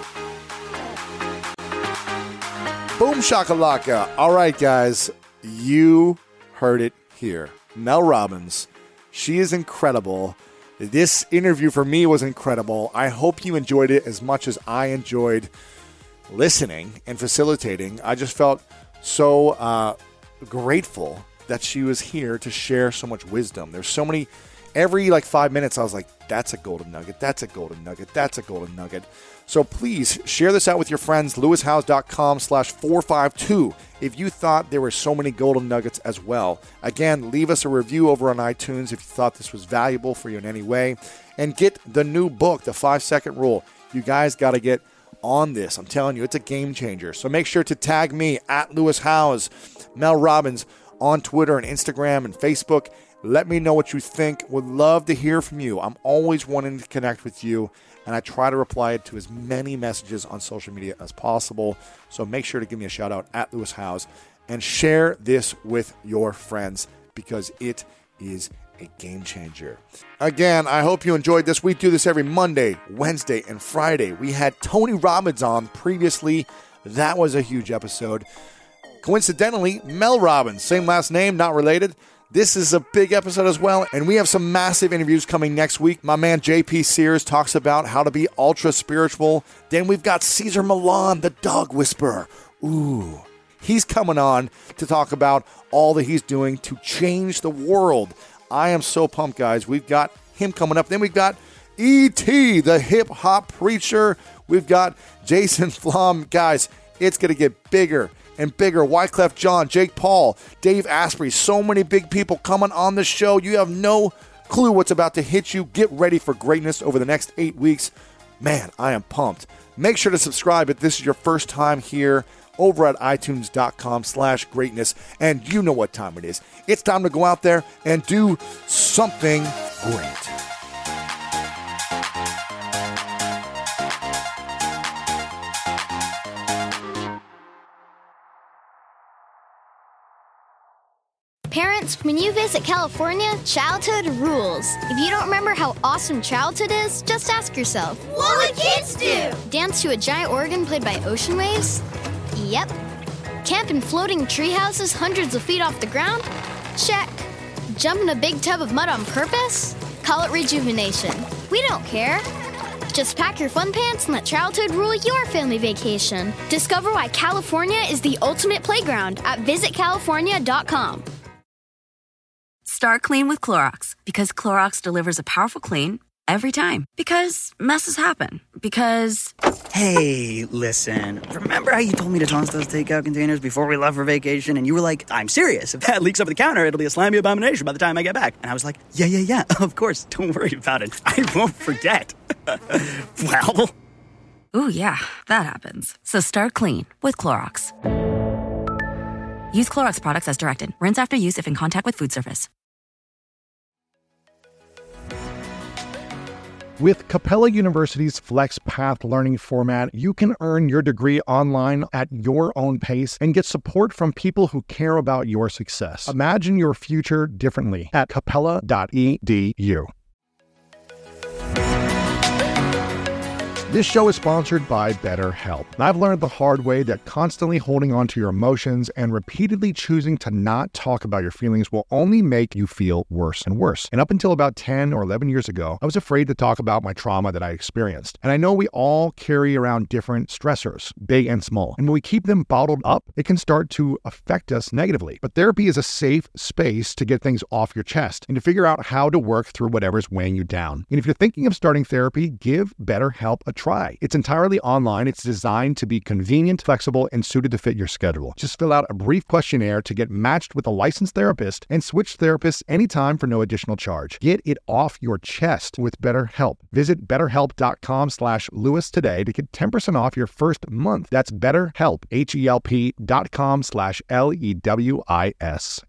Boom shakalaka. All right, guys. You heard it here. Mel Robbins. She is incredible. This interview for me was incredible. I hope you enjoyed it as much as I enjoyed listening and facilitating. I just felt so grateful that she was here to share so much wisdom. There's so many, every 5 minutes I was like, that's a golden nugget, that's a golden nugget, that's a golden nugget. So please share this out with your friends, lewishowes.com/452 if you thought there were so many golden nuggets as well. Again, leave us a review over on iTunes if you thought this was valuable for you in any way. And get the new book, The 5-Second Rule. You guys got to get on this. I'm telling you, it's a game changer. So make sure to tag me at Lewis Howes, Mel Robbins on Twitter and Instagram and Facebook. Let me know what you think. Would love to hear from you. I'm always wanting to connect with you, and I try to reply to as many messages on social media as possible. So make sure to give me a shout out at Lewis Howes and share this with your friends because it is a game changer. Again, I hope you enjoyed this. We do this every Monday, Wednesday, and Friday. We had Tony Robbins on previously. That was a huge episode. Coincidentally, Mel Robbins, same last name, not related. This is a big episode as well, and we have some massive interviews coming next week. My man JP Sears talks about how to be ultra spiritual. Then we've got Cesar Millan, the dog whisperer. Ooh, he's coming on to talk about all that he's doing to change the world. I am so pumped, guys. We've got him coming up. Then we've got E.T., the hip-hop preacher. We've got Jason Flom. Guys, it's going to get bigger and bigger. Wyclef Jean, Jake Paul, Dave Asprey. So many big people coming on the show. You have no clue what's about to hit you. Get ready for greatness over the next 8 weeks. Man, I am pumped. Make sure to subscribe if this is your first time here over at itunes.com/greatness. And you know what time it is. It's time to go out there and do something great. Parents, when you visit California, childhood rules. If you don't remember how awesome childhood is, just ask yourself, what would kids do? Dance to a giant organ played by ocean waves? Yep. Camp in floating tree houses hundreds of feet off the ground? Check. Jump in a big tub of mud on purpose? Call it rejuvenation. We don't care. Just pack your fun pants and let childhood rule your family vacation. Discover why California is the ultimate playground at visitcalifornia.com. Start clean with Clorox, because Clorox delivers a powerful clean every time. Because messes happen. Because... Hey, listen. Remember how you told me to toss those takeout containers before we left for vacation? And you were like, I'm serious. If that leaks over the counter, it'll be a slimy abomination by the time I get back. And I was like, yeah, of course. Don't worry about it. I won't forget. Well... Ooh, yeah, that happens. So start clean with Clorox. Use Clorox products as directed. Rinse after use if in contact with food surface. With Capella University's FlexPath learning format, you can earn your degree online at your own pace and get support from people who care about your success. Imagine your future differently at capella.edu. This show is sponsored by BetterHelp. I've learned the hard way that constantly holding on to your emotions and repeatedly choosing to not talk about your feelings will only make you feel worse and worse. And up until about 10 or 11 years ago, I was afraid to talk about my trauma that I experienced. And I know we all carry around different stressors, big and small. And when we keep them bottled up, it can start to affect us negatively. But therapy is a safe space to get things off your chest and to figure out how to work through whatever's weighing you down. And if you're thinking of starting therapy, give BetterHelp a try. It's entirely online. It's designed to be convenient, flexible, and suited to fit your schedule. Just fill out a brief questionnaire to get matched with a licensed therapist and switch therapists anytime for no additional charge. Get it off your chest with BetterHelp. Visit BetterHelp.com/Lewis today to get 10% off your first month. That's BetterHelp, HELP.com/LEWIS.